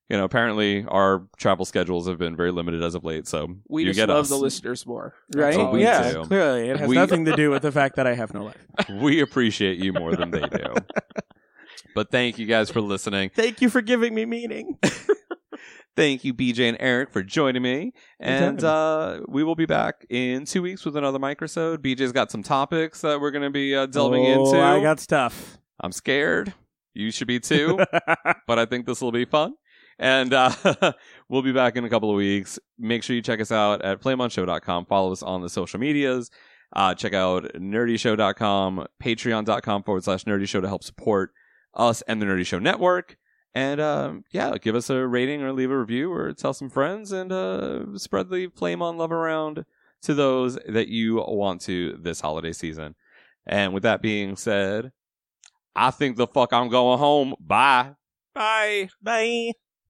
apparently our travel schedules have been very limited as of late, so we you just get love us. the listeners more. Right? what we Yeah, do. clearly. It has nothing to do with the fact that I have no life. We appreciate you more than they do. But thank you guys for listening. Thank you for giving me meaning. Thank you, BJ and Eric, for joining me. And we will be back in 2 weeks with another microsode. BJ's got some topics that we're going to be delving into. I got stuff. I'm scared. You should be too. But I think this will be fun. And we'll be back in a couple of weeks. Make sure you check us out at flameonshow.com. Follow us on the social medias. Check out nerdyshow.com, patreon.com/nerdyshow to help support us and the Nerdy Show Network. And give us a rating or leave a review or tell some friends and spread the Flame On love around to those that you want to this holiday season. And with that being said, I think the fuck I'm going home. Bye. Bye. Bye.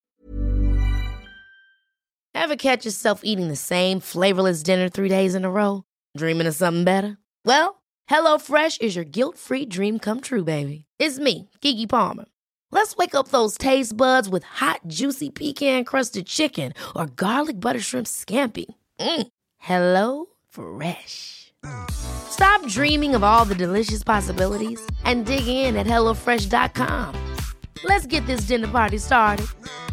Ever catch yourself eating the same flavorless dinner 3 days in a row? Dreaming of something better? Well, HelloFresh is your guilt-free dream come true, baby. It's me, Keke Palmer. Let's wake up those taste buds with hot, juicy pecan-crusted chicken or garlic butter shrimp scampi. Hello Fresh. Stop dreaming of all the delicious possibilities and dig in at HelloFresh.com. Let's get this dinner party started.